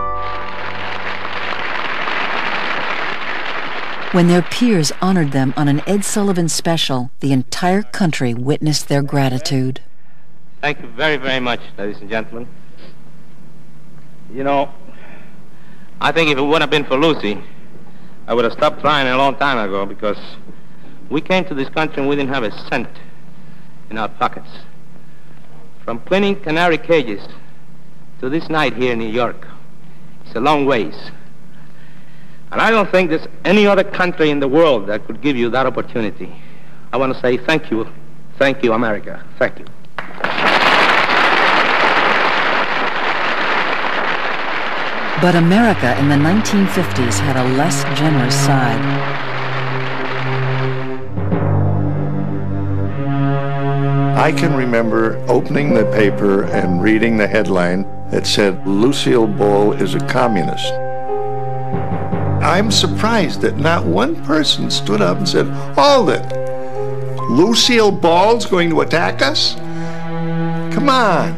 When their peers honored them on an Ed Sullivan special, the entire country witnessed their gratitude. Thank you very, very much, ladies and gentlemen. You know, I think if it wouldn't have been for Lucy, I would have stopped trying a long time ago, because we came to this country and we didn't have a cent in our pockets. From cleaning canary cages to this night here in New York, it's a long ways. And I don't think there's any other country in the world that could give you that opportunity. I want to say thank you. Thank you, America. Thank you. But America in the nineteen fifties had a less generous side. I can remember opening the paper and reading the headline that said, Lucille Ball is a communist. I'm surprised that not one person stood up and said, hold it, Lucille Ball's going to attack us? Come on.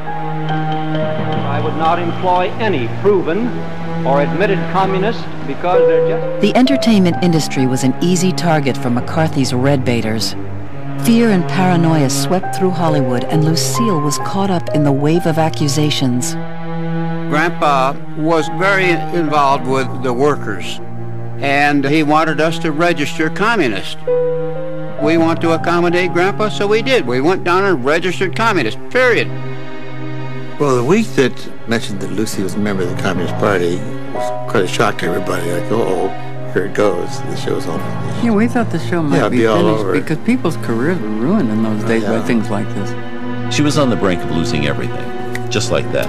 I would not employ any proven or admitted communist because they're just... The entertainment industry was an easy target for McCarthy's red baiters. Fear and paranoia swept through Hollywood, and Lucille was caught up in the wave of accusations. Grandpa was very involved with the workers, and he wanted us to register communist. We want to accommodate Grandpa, so we did. We went down and registered communist, period. Well, the week that mentioned that Lucy was a member of the Communist Party was quite a shock to everybody. Like, oh, here it goes. The show's all finished. Yeah, we thought the show might yeah, be, be all finished over. because people's careers were ruined in those days oh, yeah. by things like this. She was on the brink of losing everything, just like that.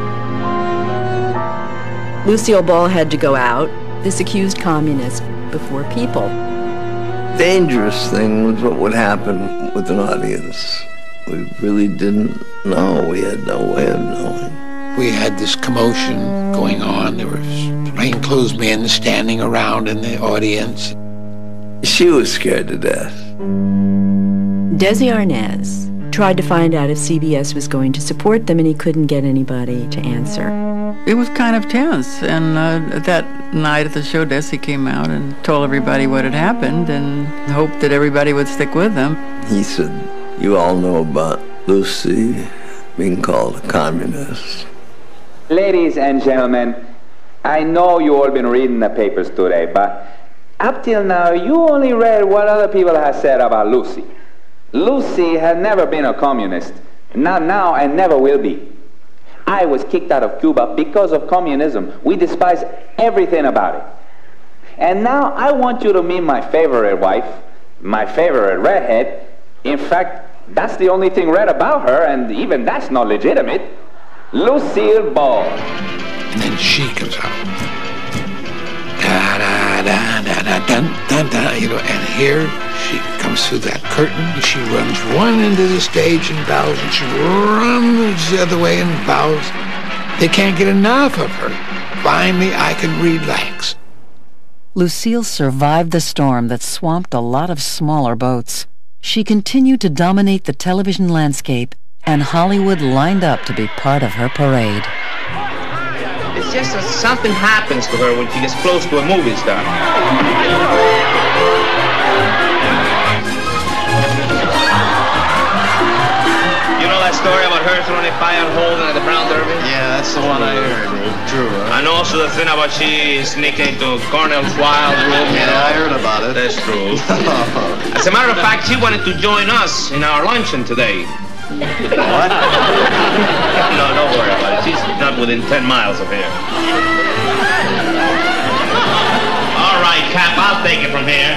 Lucille Ball had to go out, this accused communist, before people. Dangerous thing was what would happen with an audience. We really didn't know. We had no way of knowing. We had this commotion going on. There were plainclothes men standing around in the audience. She was scared to death. Desi Arnaz tried to find out if C B S was going to support them, and he couldn't get anybody to answer. It was kind of tense, and uh, that night at the show, Desi came out and told everybody what had happened and hoped that everybody would stick with them. He said, you all know about Lucy being called a communist. Ladies and gentlemen, I know you all been reading the papers today, but up till now, you only read what other people have said about Lucy. Lucy has never been a communist, not now and never will be. I was kicked out of Cuba because of communism. We despise everything about it. And now I want you to meet my favorite wife, my favorite redhead. In fact, that's the only thing red about her, and even that's not legitimate. Lucille Ball. And then she comes out. Da da da da da dun dun da. You know, and here she comes through that curtain. She runs one end of the stage and bows, and she runs the other way and bows. They can't get enough of her. Finally, I can relax. Lucille survived the storm that swamped a lot of smaller boats. She continued to dominate the television landscape, and Hollywood lined up to be part of her parade. It's just that something happens to her when she gets close to a movie star. You know that story about her throwing a fire hole in the Brown Derby? Yeah, that's the one I heard. True, huh? And also the thing about she sneaking into Cornel Wild's room. Yeah, I heard about it. That's true. As a matter of fact, she wanted to join us in our luncheon today. What? No, don't worry about it. She's not within ten miles of here. All right, Cap, I'll take it from here.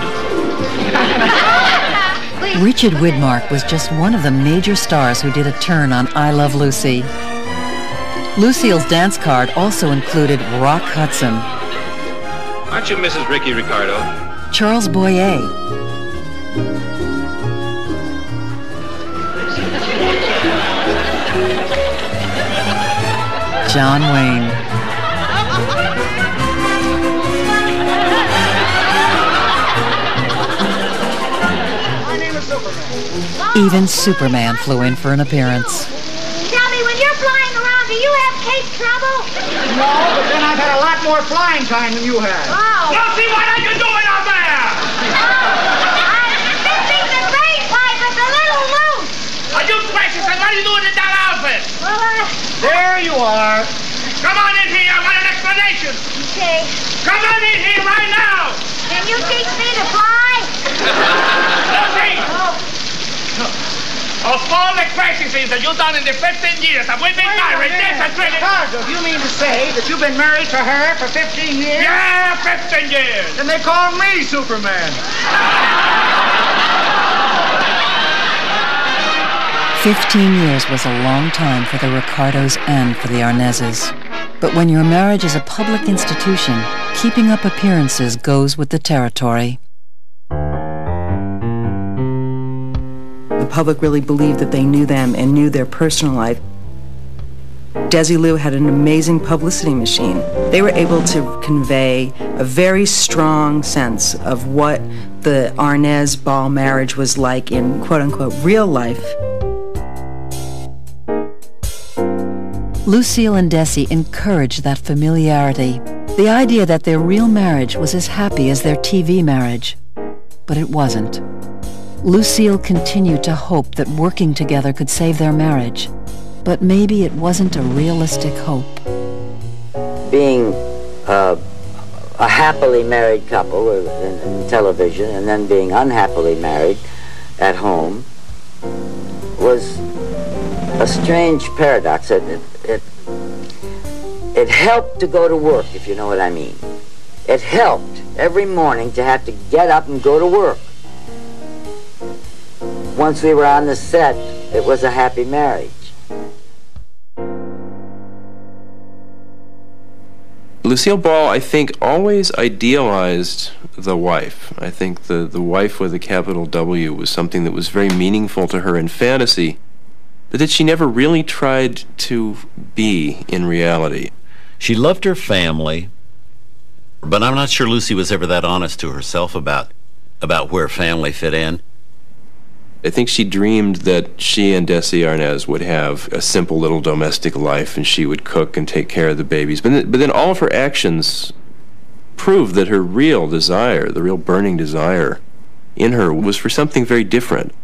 Richard Widmark was just one of the major stars who did a turn on I Love Lucy. Lucille's dance card also included Rock Hudson, Aren't you Missus Ricky Ricardo? Charles Boyer, John Wayne. Even Superman flew in for an appearance. Tell me, when you're flying around, do you have cape trouble? No, but then I've had a lot more flying time than you have. Oh. Lucy, what are you doing out there? I'm fixing the drain pipe at the little loose. Are you precious? And what are you doing in that outfit? Well, uh... There you are. Come on in here. I want an explanation. Okay. Come on in here right now. Can you teach me to fly? Lucy! Oh. Of all the crazy things that you've done in the fifteen years that we've been married, this has really... Ricardo, you mean to say that you've been married to her for fifteen years? Yeah, fifteen years. And they call me Superman. Fifteen years was a long time for the Ricardos and for the Arnazes. But when your marriage is a public institution, keeping up appearances goes with the territory. The public really believed that they knew them and knew their personal life. Desilu had an amazing publicity machine. They were able to convey a very strong sense of what the Arnaz-Ball marriage was like in quote-unquote real life. Lucille and Desi encouraged that familiarity, the idea that their real marriage was as happy as their T V marriage. But it wasn't. Lucille continued to hope that working together could save their marriage. But maybe it wasn't a realistic hope. Being uh, a happily married couple in, in television and then being unhappily married at home was a strange paradox. It, it, it, it helped to go to work, if you know what I mean. It helped every morning to have to get up and go to work. Once we were on the set, it was a happy marriage. Lucille Ball, I think, always idealized the wife. I think the, the wife with a capital W was something that was very meaningful to her in fantasy, but that she never really tried to be in reality. She loved her family, but I'm not sure Lucy was ever that honest to herself about, about where family fit in. I think she dreamed that she and Desi Arnaz would have a simple little domestic life, and she would cook and take care of the babies. But then, but then all of her actions proved that her real desire, the real burning desire in her, was for something very different.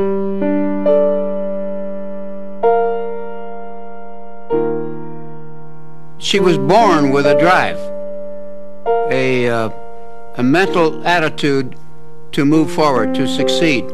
She was born with a drive, a, uh, a mental attitude to move forward, to succeed.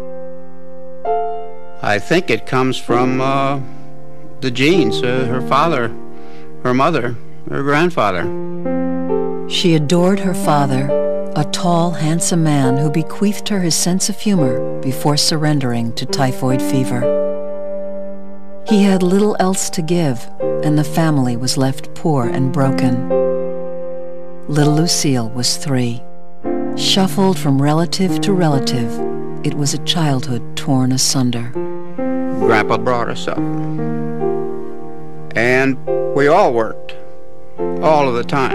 I think it comes from uh, the genes, uh, her father, her mother, her grandfather. She adored her father, a tall, handsome man who bequeathed her his sense of humor before surrendering to typhoid fever. He had little else to give, and the family was left poor and broken. Little Lucille was three. Shuffled from relative to relative, it was a childhood torn asunder. Grandpa brought us up. And we all worked, all of the time.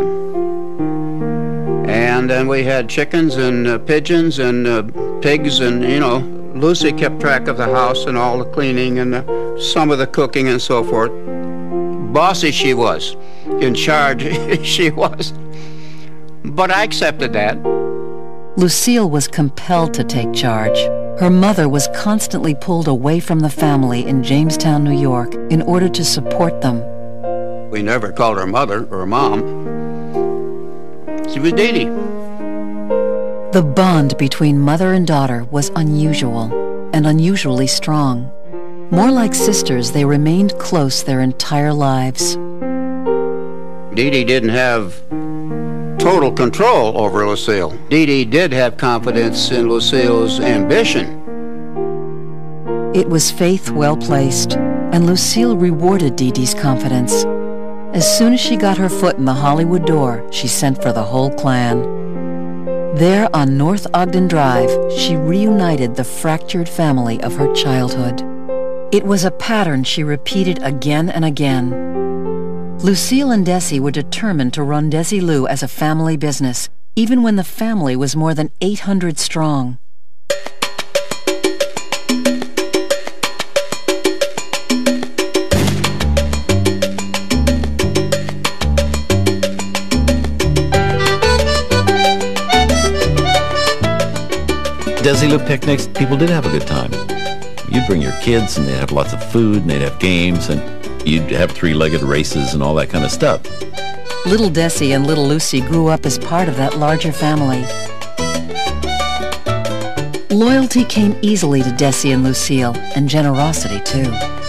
And then we had chickens and uh, pigeons and uh, pigs, and, you know, Lucy kept track of the house and all the cleaning and uh, some of the cooking and so forth. Bossy she was. In charge she was. But I accepted that. Lucille was compelled to take charge. Her mother was constantly pulled away from the family in Jamestown, New York, in order to support them. We never called her mother or mom. She was Dee Dee. The bond between mother and daughter was unusual and unusually strong. More like sisters, they remained close their entire lives. Dee Dee didn't have total control over Lucille. Dee Dee did have confidence in Lucille's ambition. It was faith well placed, and Lucille rewarded Dee Dee's confidence. As soon as she got her foot in the Hollywood door, she sent for the whole clan. There on North Ogden Drive, she reunited the fractured family of her childhood. It was a pattern she repeated again and again. Lucille and Desi were determined to run Desilu as a family business, even when the family was more than eight hundred strong. Desilu picnics, people did have a good time. You'd bring your kids, and they'd have lots of food, and they'd have games, and you'd have three-legged races and all that kind of stuff. Little Desi and little Lucy grew up as part of that larger family. Loyalty came easily to Desi and Lucille, and generosity too.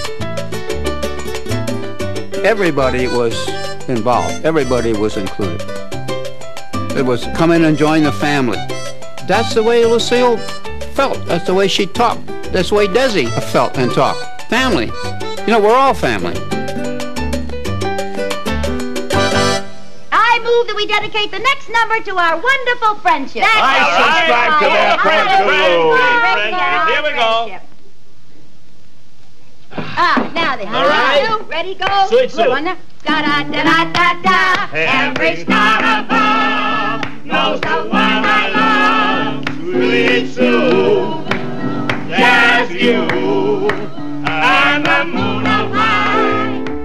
Everybody was involved. Everybody was included. It was come in and join the family. That's the way Lucille felt. That's the way she talked. That's the way Desi felt and talked. Family. You know, we're all family. I move that we dedicate the next number to our wonderful friendship. That's I subscribe to that friendship. Here we go. Ah, now then. All right. Two, ready, go. Sweet Sue. One, da da da da da da. Every star above knows the one I love. Sweet Sue, that's you. And the moon of high.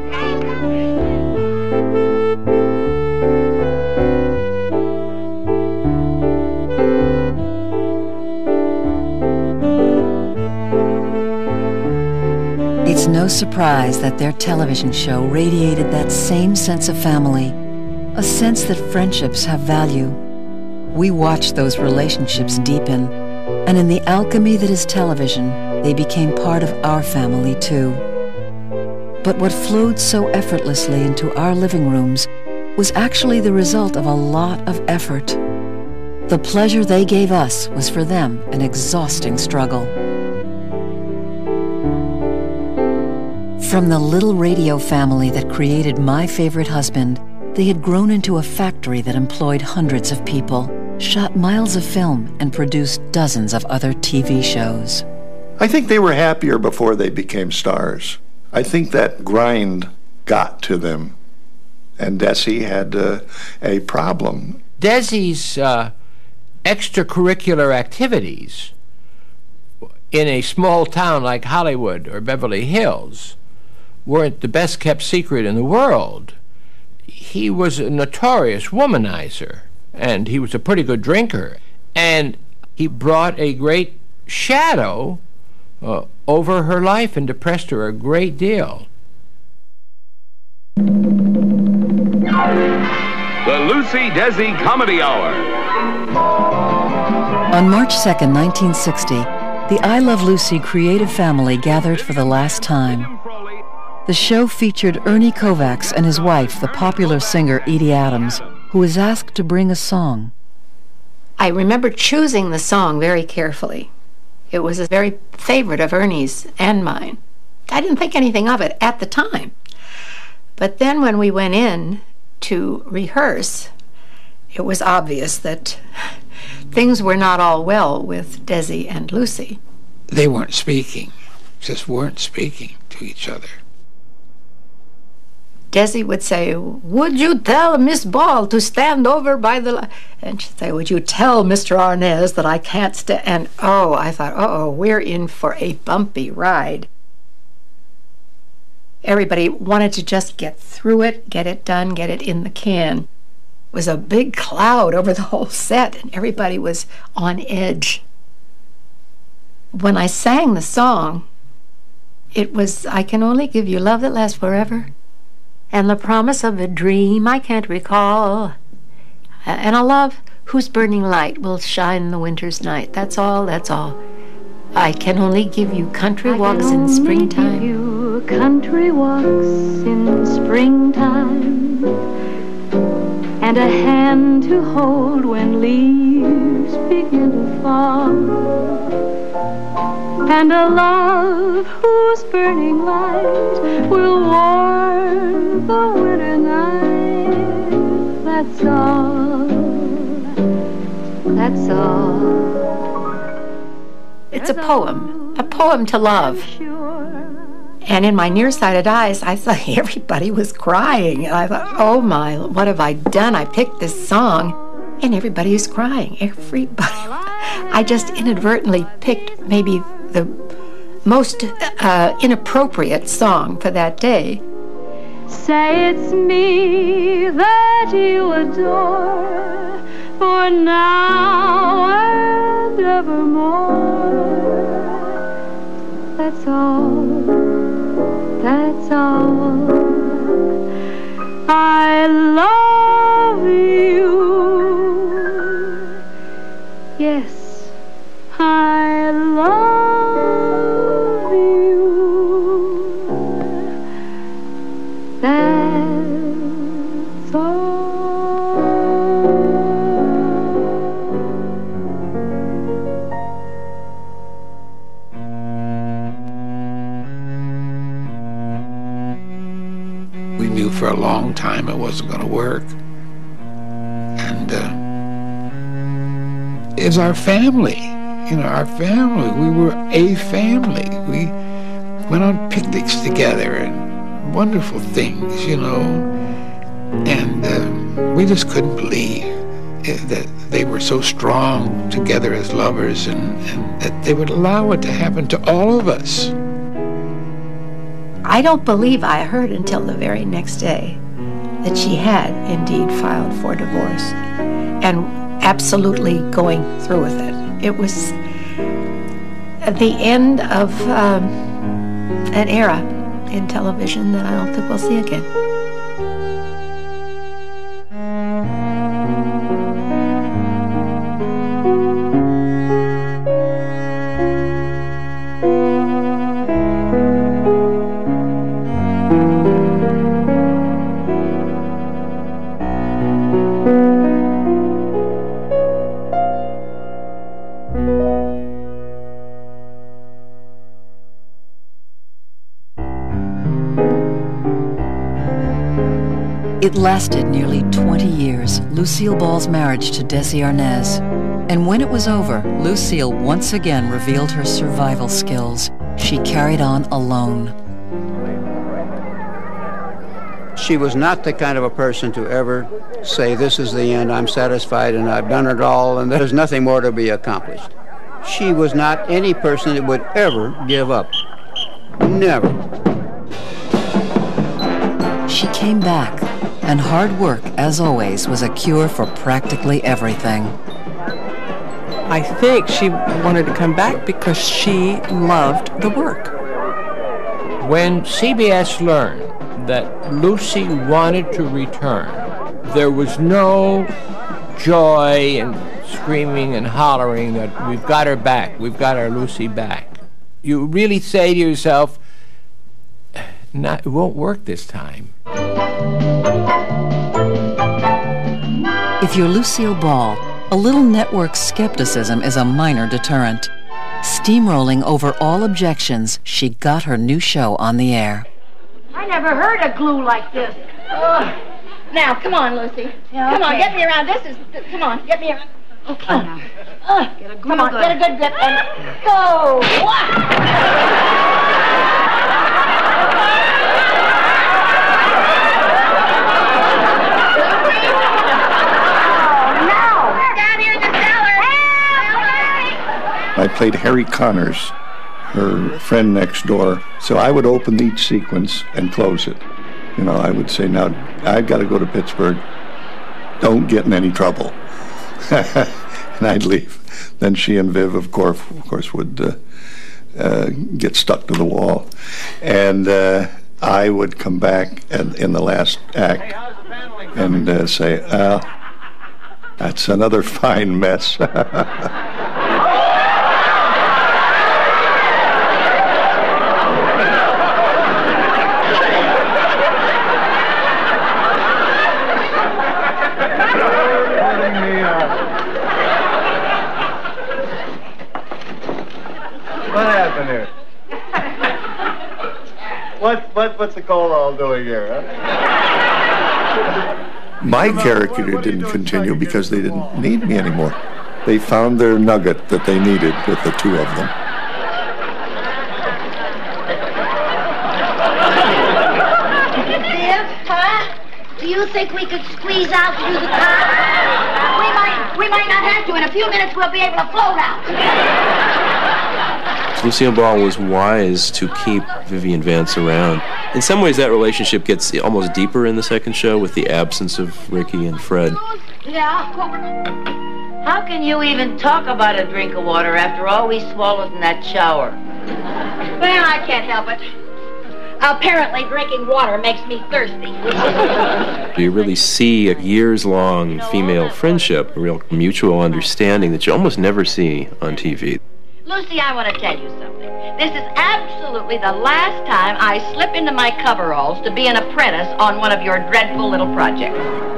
It's no surprise that their television show radiated that same sense of family, a sense that friendships have value. We watched those relationships deepen, and in the alchemy that is television, they became part of our family too. But what flowed so effortlessly into our living rooms was actually the result of a lot of effort. The pleasure they gave us was for them an exhausting struggle. From the little radio family that created My Favorite Husband, they had grown into a factory that employed hundreds of people, shot miles of film, and produced dozens of other T V shows. I think they were happier before they became stars. I think that grind got to them, and Desi had uh, a problem. Desi's uh, extracurricular activities in a small town like Hollywood or Beverly Hills weren't the best kept secret in the world. He was a notorious womanizer, and he was a pretty good drinker, and he brought a great shadow uh, over her life and depressed her a great deal. The Lucy Desi Comedy Hour. On March second, nineteen sixty, the I Love Lucy creative family gathered for the last time. The show featured Ernie Kovacs and his wife, the popular singer Edie Adams, who was asked to bring a song. I remember choosing the song very carefully. It was a very favorite of Ernie's and mine. I didn't think anything of it at the time. But then when we went in to rehearse, it was obvious that things were not all well with Desi and Lucy. They weren't speaking, just weren't speaking to each other. Desi would say, "Would you tell Miss Ball to stand over by the..." And she'd say, "Would you tell Mister Arnaz that I can't stand..." And oh, I thought, uh-oh, we're in for a bumpy ride. Everybody wanted to just get through it, get it done, get it in the can. It was a big cloud over the whole set, and everybody was on edge. When I sang the song, it was, "I can only give you love that lasts forever, and the promise of a dream I can't recall, and a love whose burning light will shine the winter's night. That's all, that's all. I can only give you country walks in springtime." Give you country walks in springtime, and a hand to hold when leaves begin to fall, and a love whose burning light will warm the winter night. That's all, that's all. It's a poem, a poem to love. And in my nearsighted eyes, I thought everybody was crying. And I thought, oh my, what have I done? I picked this song, and everybody was crying. Everybody. I just inadvertently picked maybe the most uh, inappropriate song for that day. Say it's me that you adore, for now and forevermore. That's all, that's all. I love you. Yes, I love you. That's all. We knew for a long time it wasn't going to work. And uh, it's our family, you know, our family. We were a family. We went on picnics together and wonderful things, you know. And uh, we just couldn't believe that they were so strong together as lovers, and, and that they would allow it to happen to all of us. I don't believe I heard until the very next day that she had indeed filed for divorce and absolutely going through with it. It was at the end of um, an era in television that I don't think we'll see again. It lasted nearly twenty years, Lucille Ball's marriage to Desi Arnaz. And when it was over, Lucille once again revealed her survival skills. She carried on alone. She was not the kind of a person to ever say, this is the end, I'm satisfied, and I've done it all, and there's nothing more to be accomplished. She was not any person that would ever give up. Never. She came back, and hard work, as always, was a cure for practically everything. I think she wanted to come back because she loved the work. When C B S learned that Lucy wanted to return, there was no joy and screaming and hollering that we've got her back, we've got our Lucy back. You really say to yourself, Not, it won't work this time. If you're Lucille Ball, a little network skepticism is a minor deterrent. Steamrolling over all objections, she got her new show on the air. I never heard of glue like this. Ugh. Now, come on, Lucy. Yeah, come okay. on, get me around. This is, th come on, get me around. Okay, uh, now. Uh, get a come on, good. Get a good grip and go. I played Harry Connors, her friend next door. So I would open each sequence and close it. You know, I would say, now, I've got to go to Pittsburgh. Don't get in any trouble. And I'd leave. Then she and Viv, of course, of course would uh, uh, get stuck to the wall. And uh, I would come back and, in the last act and uh, say, uh, that's another fine mess. What happened here? What, what, what's the Colorado doing here, huh? My character didn't continue because they didn't need me anymore. They found their nugget that they needed with the two of them. Viv, huh? Do you think we could squeeze out through the car? We might, we might not have to. In a few minutes, we'll be able to float out. Lucille Ball was wise to keep Vivian Vance around. In some ways, that relationship gets almost deeper in the second show with the absence of Ricky and Fred. Yeah. How can you even talk about a drink of water after all we swallowed in that shower? Well, I can't help it. Apparently, drinking water makes me thirsty. You really see a years-long female friendship, a real mutual understanding that you almost never see on T V. Lucy, I want to tell you something. This is absolutely the last time I slip into my coveralls to be an apprentice on one of your dreadful little projects.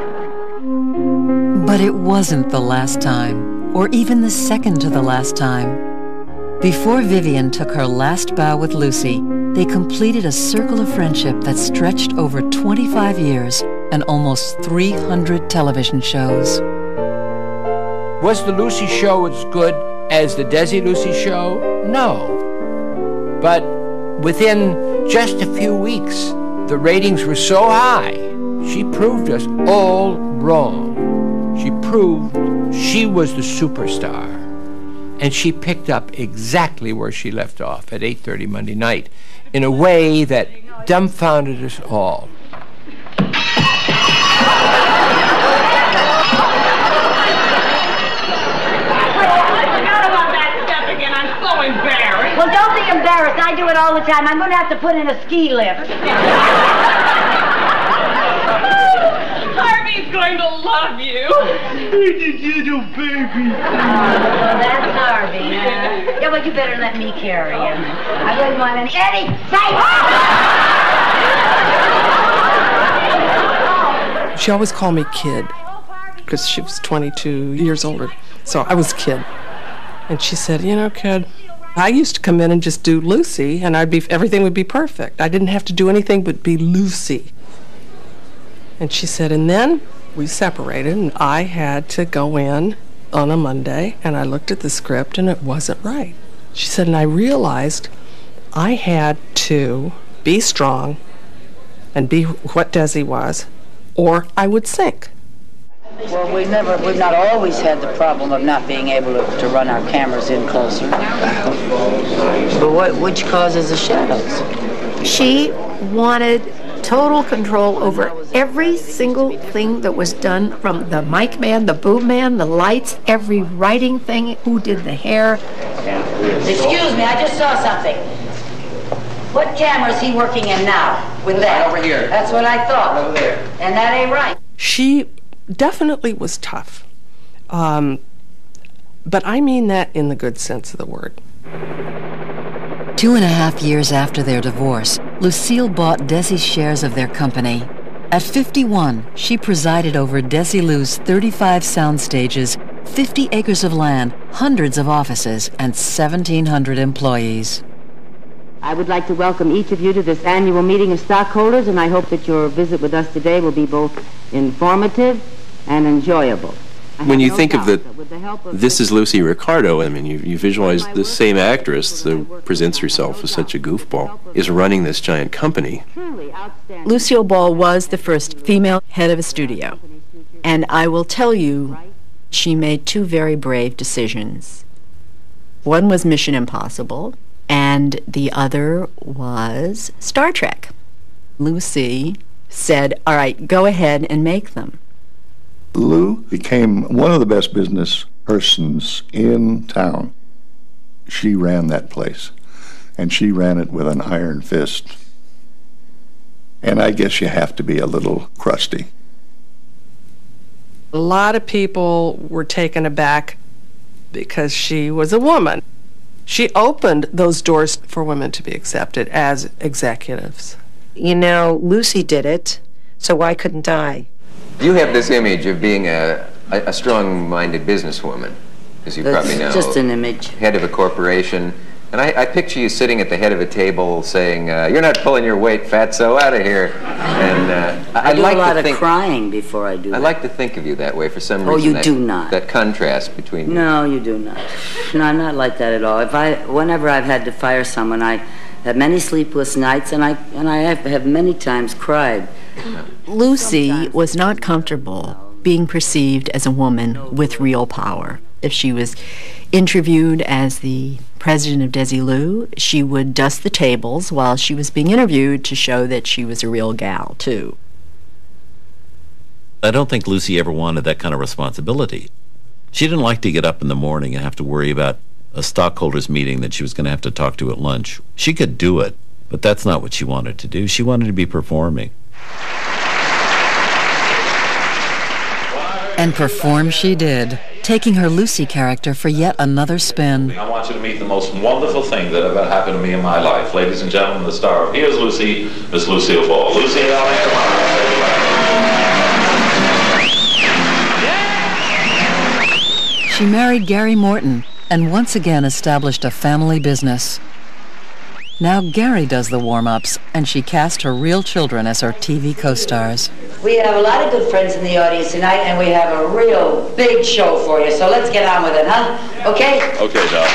But it wasn't the last time, or even the second to the last time. Before Vivian took her last bow with Lucy, they completed a circle of friendship that stretched over twenty-five years and almost three hundred television shows. Was the Lucy show as good as the Desi Lucy show? No. But within just a few weeks, the ratings were so high, she proved us all wrong. She proved she was the superstar. And she picked up exactly where she left off at eight thirty Monday night in a way that dumbfounded us all. Well, don't be embarrassed. I do it all the time. I'm going to have to put in a ski lift. Harvey's going to love you. Look at you, little baby. Oh, that's Harvey, huh? Yeah, well, you better let me carry him. I wouldn't want any... Eddie, say... She always called me kid because she was twenty-two years older. So I was kid. And she said, you know, kid, I used to come in and just do Lucy, and I'd be everything would be perfect. I didn't have to do anything but be Lucy. And she said, and then we separated, and I had to go in on a Monday, and I looked at the script, and it wasn't right. She said, and I realized I had to be strong and be what Desi was, or I would sink. Well, we never, we've not always had the problem of not being able to, to run our cameras in closer. But what, which causes the shadows? She wanted total control over every single thing that was done, from the mic man, the boom man, the lights, every writing thing, who did the hair. Excuse me, I just saw something. What camera is he working in now? With that? Over here. That's what I thought. Over there. And that ain't right. She definitely was tough. Um, but I mean that in the good sense of the word. Two and a half years after their divorce, Lucille bought Desi's shares of their company. At fifty-one, she presided over Desilu's thirty-five sound stages, fifty acres of land, hundreds of offices, and seventeen hundred employees. I would like to welcome each of you to this annual meeting of stockholders, and I hope that your visit with us today will be both informative and enjoyable. When you think of the This Is Lucy Ricardo, I mean, you, you visualize the same actress who presents herself as such a goofball is running this giant company. Lucille Ball was the first female head of a studio. And I will tell you, she made two very brave decisions. One was Mission Impossible, and the other was Star Trek. Lucy said, all right, go ahead and make them. Lou became one of the best business persons in town. She ran that place, and she ran it with an iron fist. And I guess you have to be a little crusty. A lot of people were taken aback because she was a woman. She opened those doors for women to be accepted as executives. You know, Lucy did it, so why couldn't I? You have this image of being a, a, a strong-minded businesswoman, as you That's probably know. just an image. Head of a corporation. And I, I picture you sitting at the head of a table saying, uh, you're not pulling your weight, fatso, out of here. And uh, I I'd do like a lot to of think, crying before I do I that. like to think of you that way for some reason. Oh, you that, do not. That contrast between... No, you do not. No, I'm not like that at all. If I, whenever I've had to fire someone, I have many sleepless nights, and I and I have, have many times cried. Lucy was not comfortable being perceived as a woman with real power. If she was interviewed as the president of Desilu, she would dust the tables while she was being interviewed to show that she was a real gal, too. I don't think Lucy ever wanted that kind of responsibility. She didn't like to get up in the morning and have to worry about a stockholders meeting that she was going to have to talk to at lunch. She could do it, but that's not what she wanted to do. She wanted to be performing. And perform she did, taking her Lucy character for yet another spin. I want you to meet the most wonderful thing that ever happened to me in my life. Ladies and gentlemen, the star of Here's Lucy, Miss Lucille Ball. Lucy, darling, come on. She married Gary Morton and once again established a family business. Now Gary does the warm-ups, and she cast her real children as her T V co-stars. We have a lot of good friends in the audience tonight, and we have a real big show for you, so let's get on with it, huh? Okay? Okay, Doc.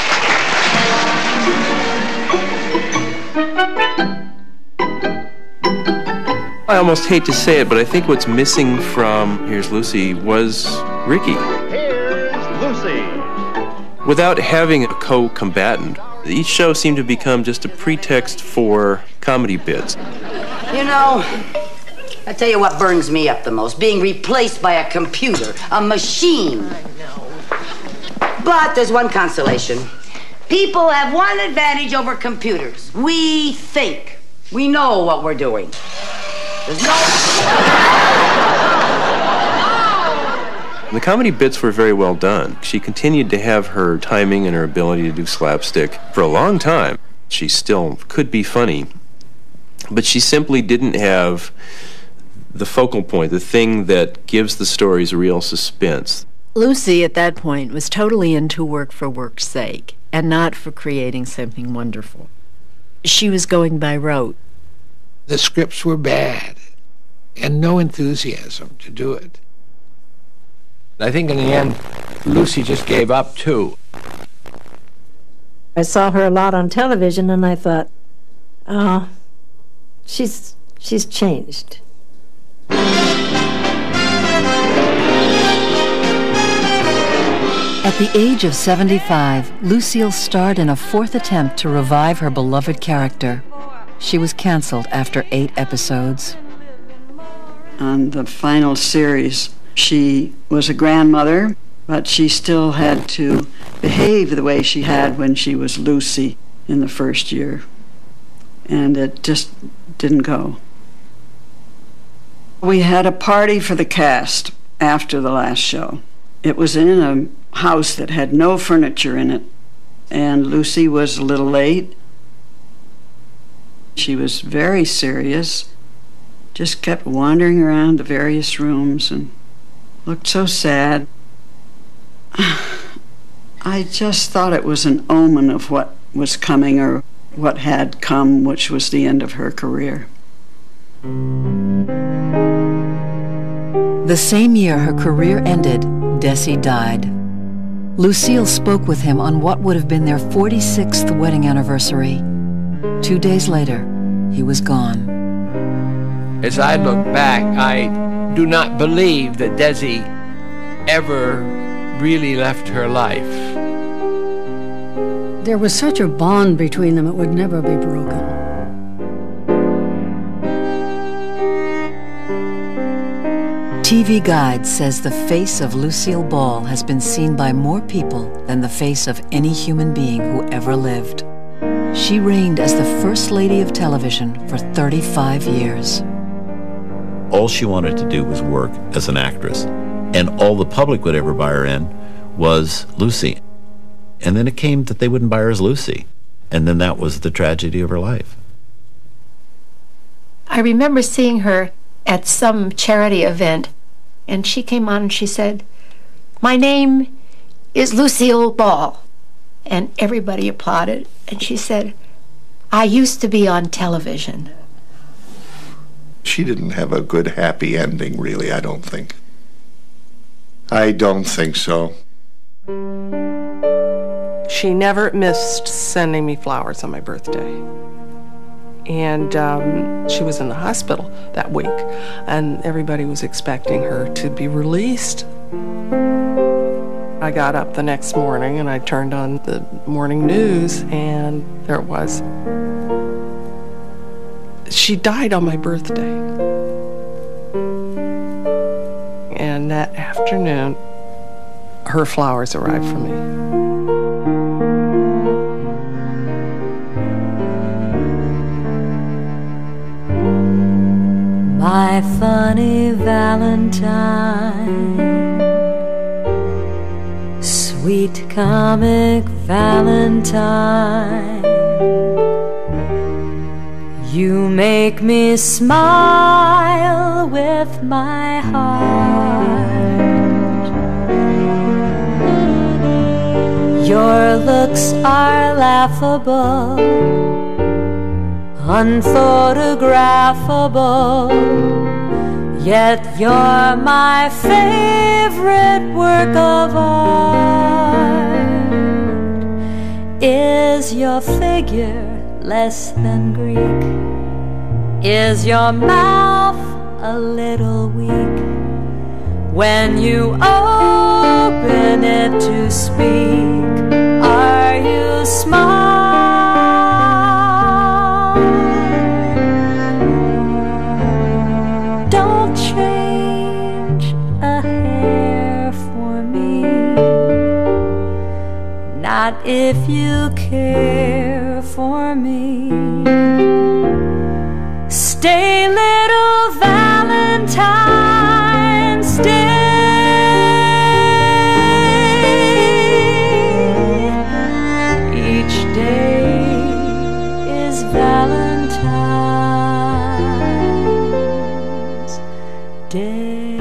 I almost hate to say it, but I think what's missing from Here's Lucy was Ricky. Here's Lucy. Without having a co-combatant, each show seemed to become just a pretext for comedy bits. You know, I tell you what burns me up the most, being replaced by a computer, a machine. But there's one consolation. People have one advantage over computers. We think. We know what we're doing. There's no... The comedy bits were very well done. She continued to have her timing and her ability to do slapstick for a long time. She still could be funny, but she simply didn't have the focal point, the thing that gives the stories real suspense. Lucy, at that point, was totally into work for work's sake and not for creating something wonderful. She was going by rote. The scripts were bad and no enthusiasm to do it. I think in the end, Lucy just gave up too. I saw her a lot on television, and I thought, oh, she's she's changed. At the age of seventy-five, Lucille starred in a fourth attempt to revive her beloved character. She was canceled after eight episodes. On the final series, she was a grandmother, but she still had to behave the way she had when she was Lucy in the first year. And it just didn't go. We had a party for the cast after the last show. It was in a house that had no furniture in it, and Lucy was a little late. She was very serious, just kept wandering around the various rooms and looked so sad. I just thought it was an omen of what was coming or what had come, which was the end of her career. The same year her career ended, Desi died. Lucille spoke with him on what would have been their forty-sixth wedding anniversary. Two days later, he was gone. As I look back, I do not believe that Desi ever really left her life. There was such a bond between them, it would never be broken. T V Guide says the face of Lucille Ball has been seen by more people than the face of any human being who ever lived. She reigned as the First Lady of television for thirty-five years. All she wanted to do was work as an actress, and all the public would ever buy her in was Lucy. And then it came that they wouldn't buy her as Lucy, and then that was the tragedy of her life. I remember seeing her at some charity event, and she came on and she said, "My name is Lucille Ball." And everybody applauded, and she said, "I used to be on television." She didn't have a good, happy ending, really, I don't think. I don't think so. She never missed sending me flowers on my birthday. And um, she was in the hospital that week, and everybody was expecting her to be released. I got up the next morning and I turned on the morning news, and there it was. She died on my birthday. And that afternoon, her flowers arrived for me. My funny Valentine, sweet comic Valentine, you make me smile with my heart. Your looks are laughable, unphotographable, yet you're my favorite work of art. Is your figure less than Greek? Is your mouth a little weak? When you open it to speak, are you smart? Don't change a hair for me, not if you care for me. Stay, little Valentine, stay. Each day is Valentine's Day.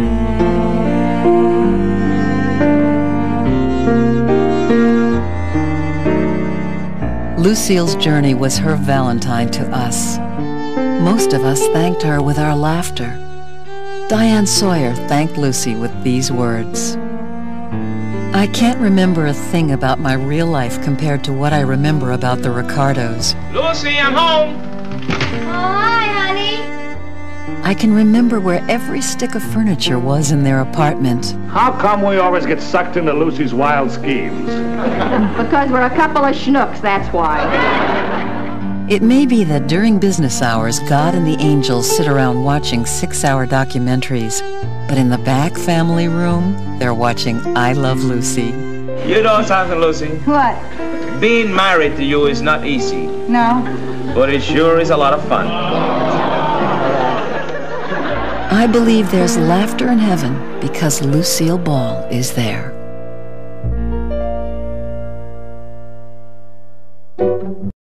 Lucille's journey was her Valentine to us. Most of us thanked her with our laughter. Diane Sawyer thanked Lucy with these words: I can't remember a thing about my real life compared to what I remember about the Ricardos. Lucy, I'm home. Oh, hi, honey. I can remember where every stick of furniture was in their apartment. How come we always get sucked into Lucy's wild schemes? Because we're a couple of schnooks, that's why. It may be that during business hours, God and the angels sit around watching six-hour documentaries, but in the back family room, they're watching I Love Lucy. You know something, Lucy? What? Being married to you is not easy, No. but it sure is a lot of fun. I believe there's laughter in heaven because Lucille Ball is there.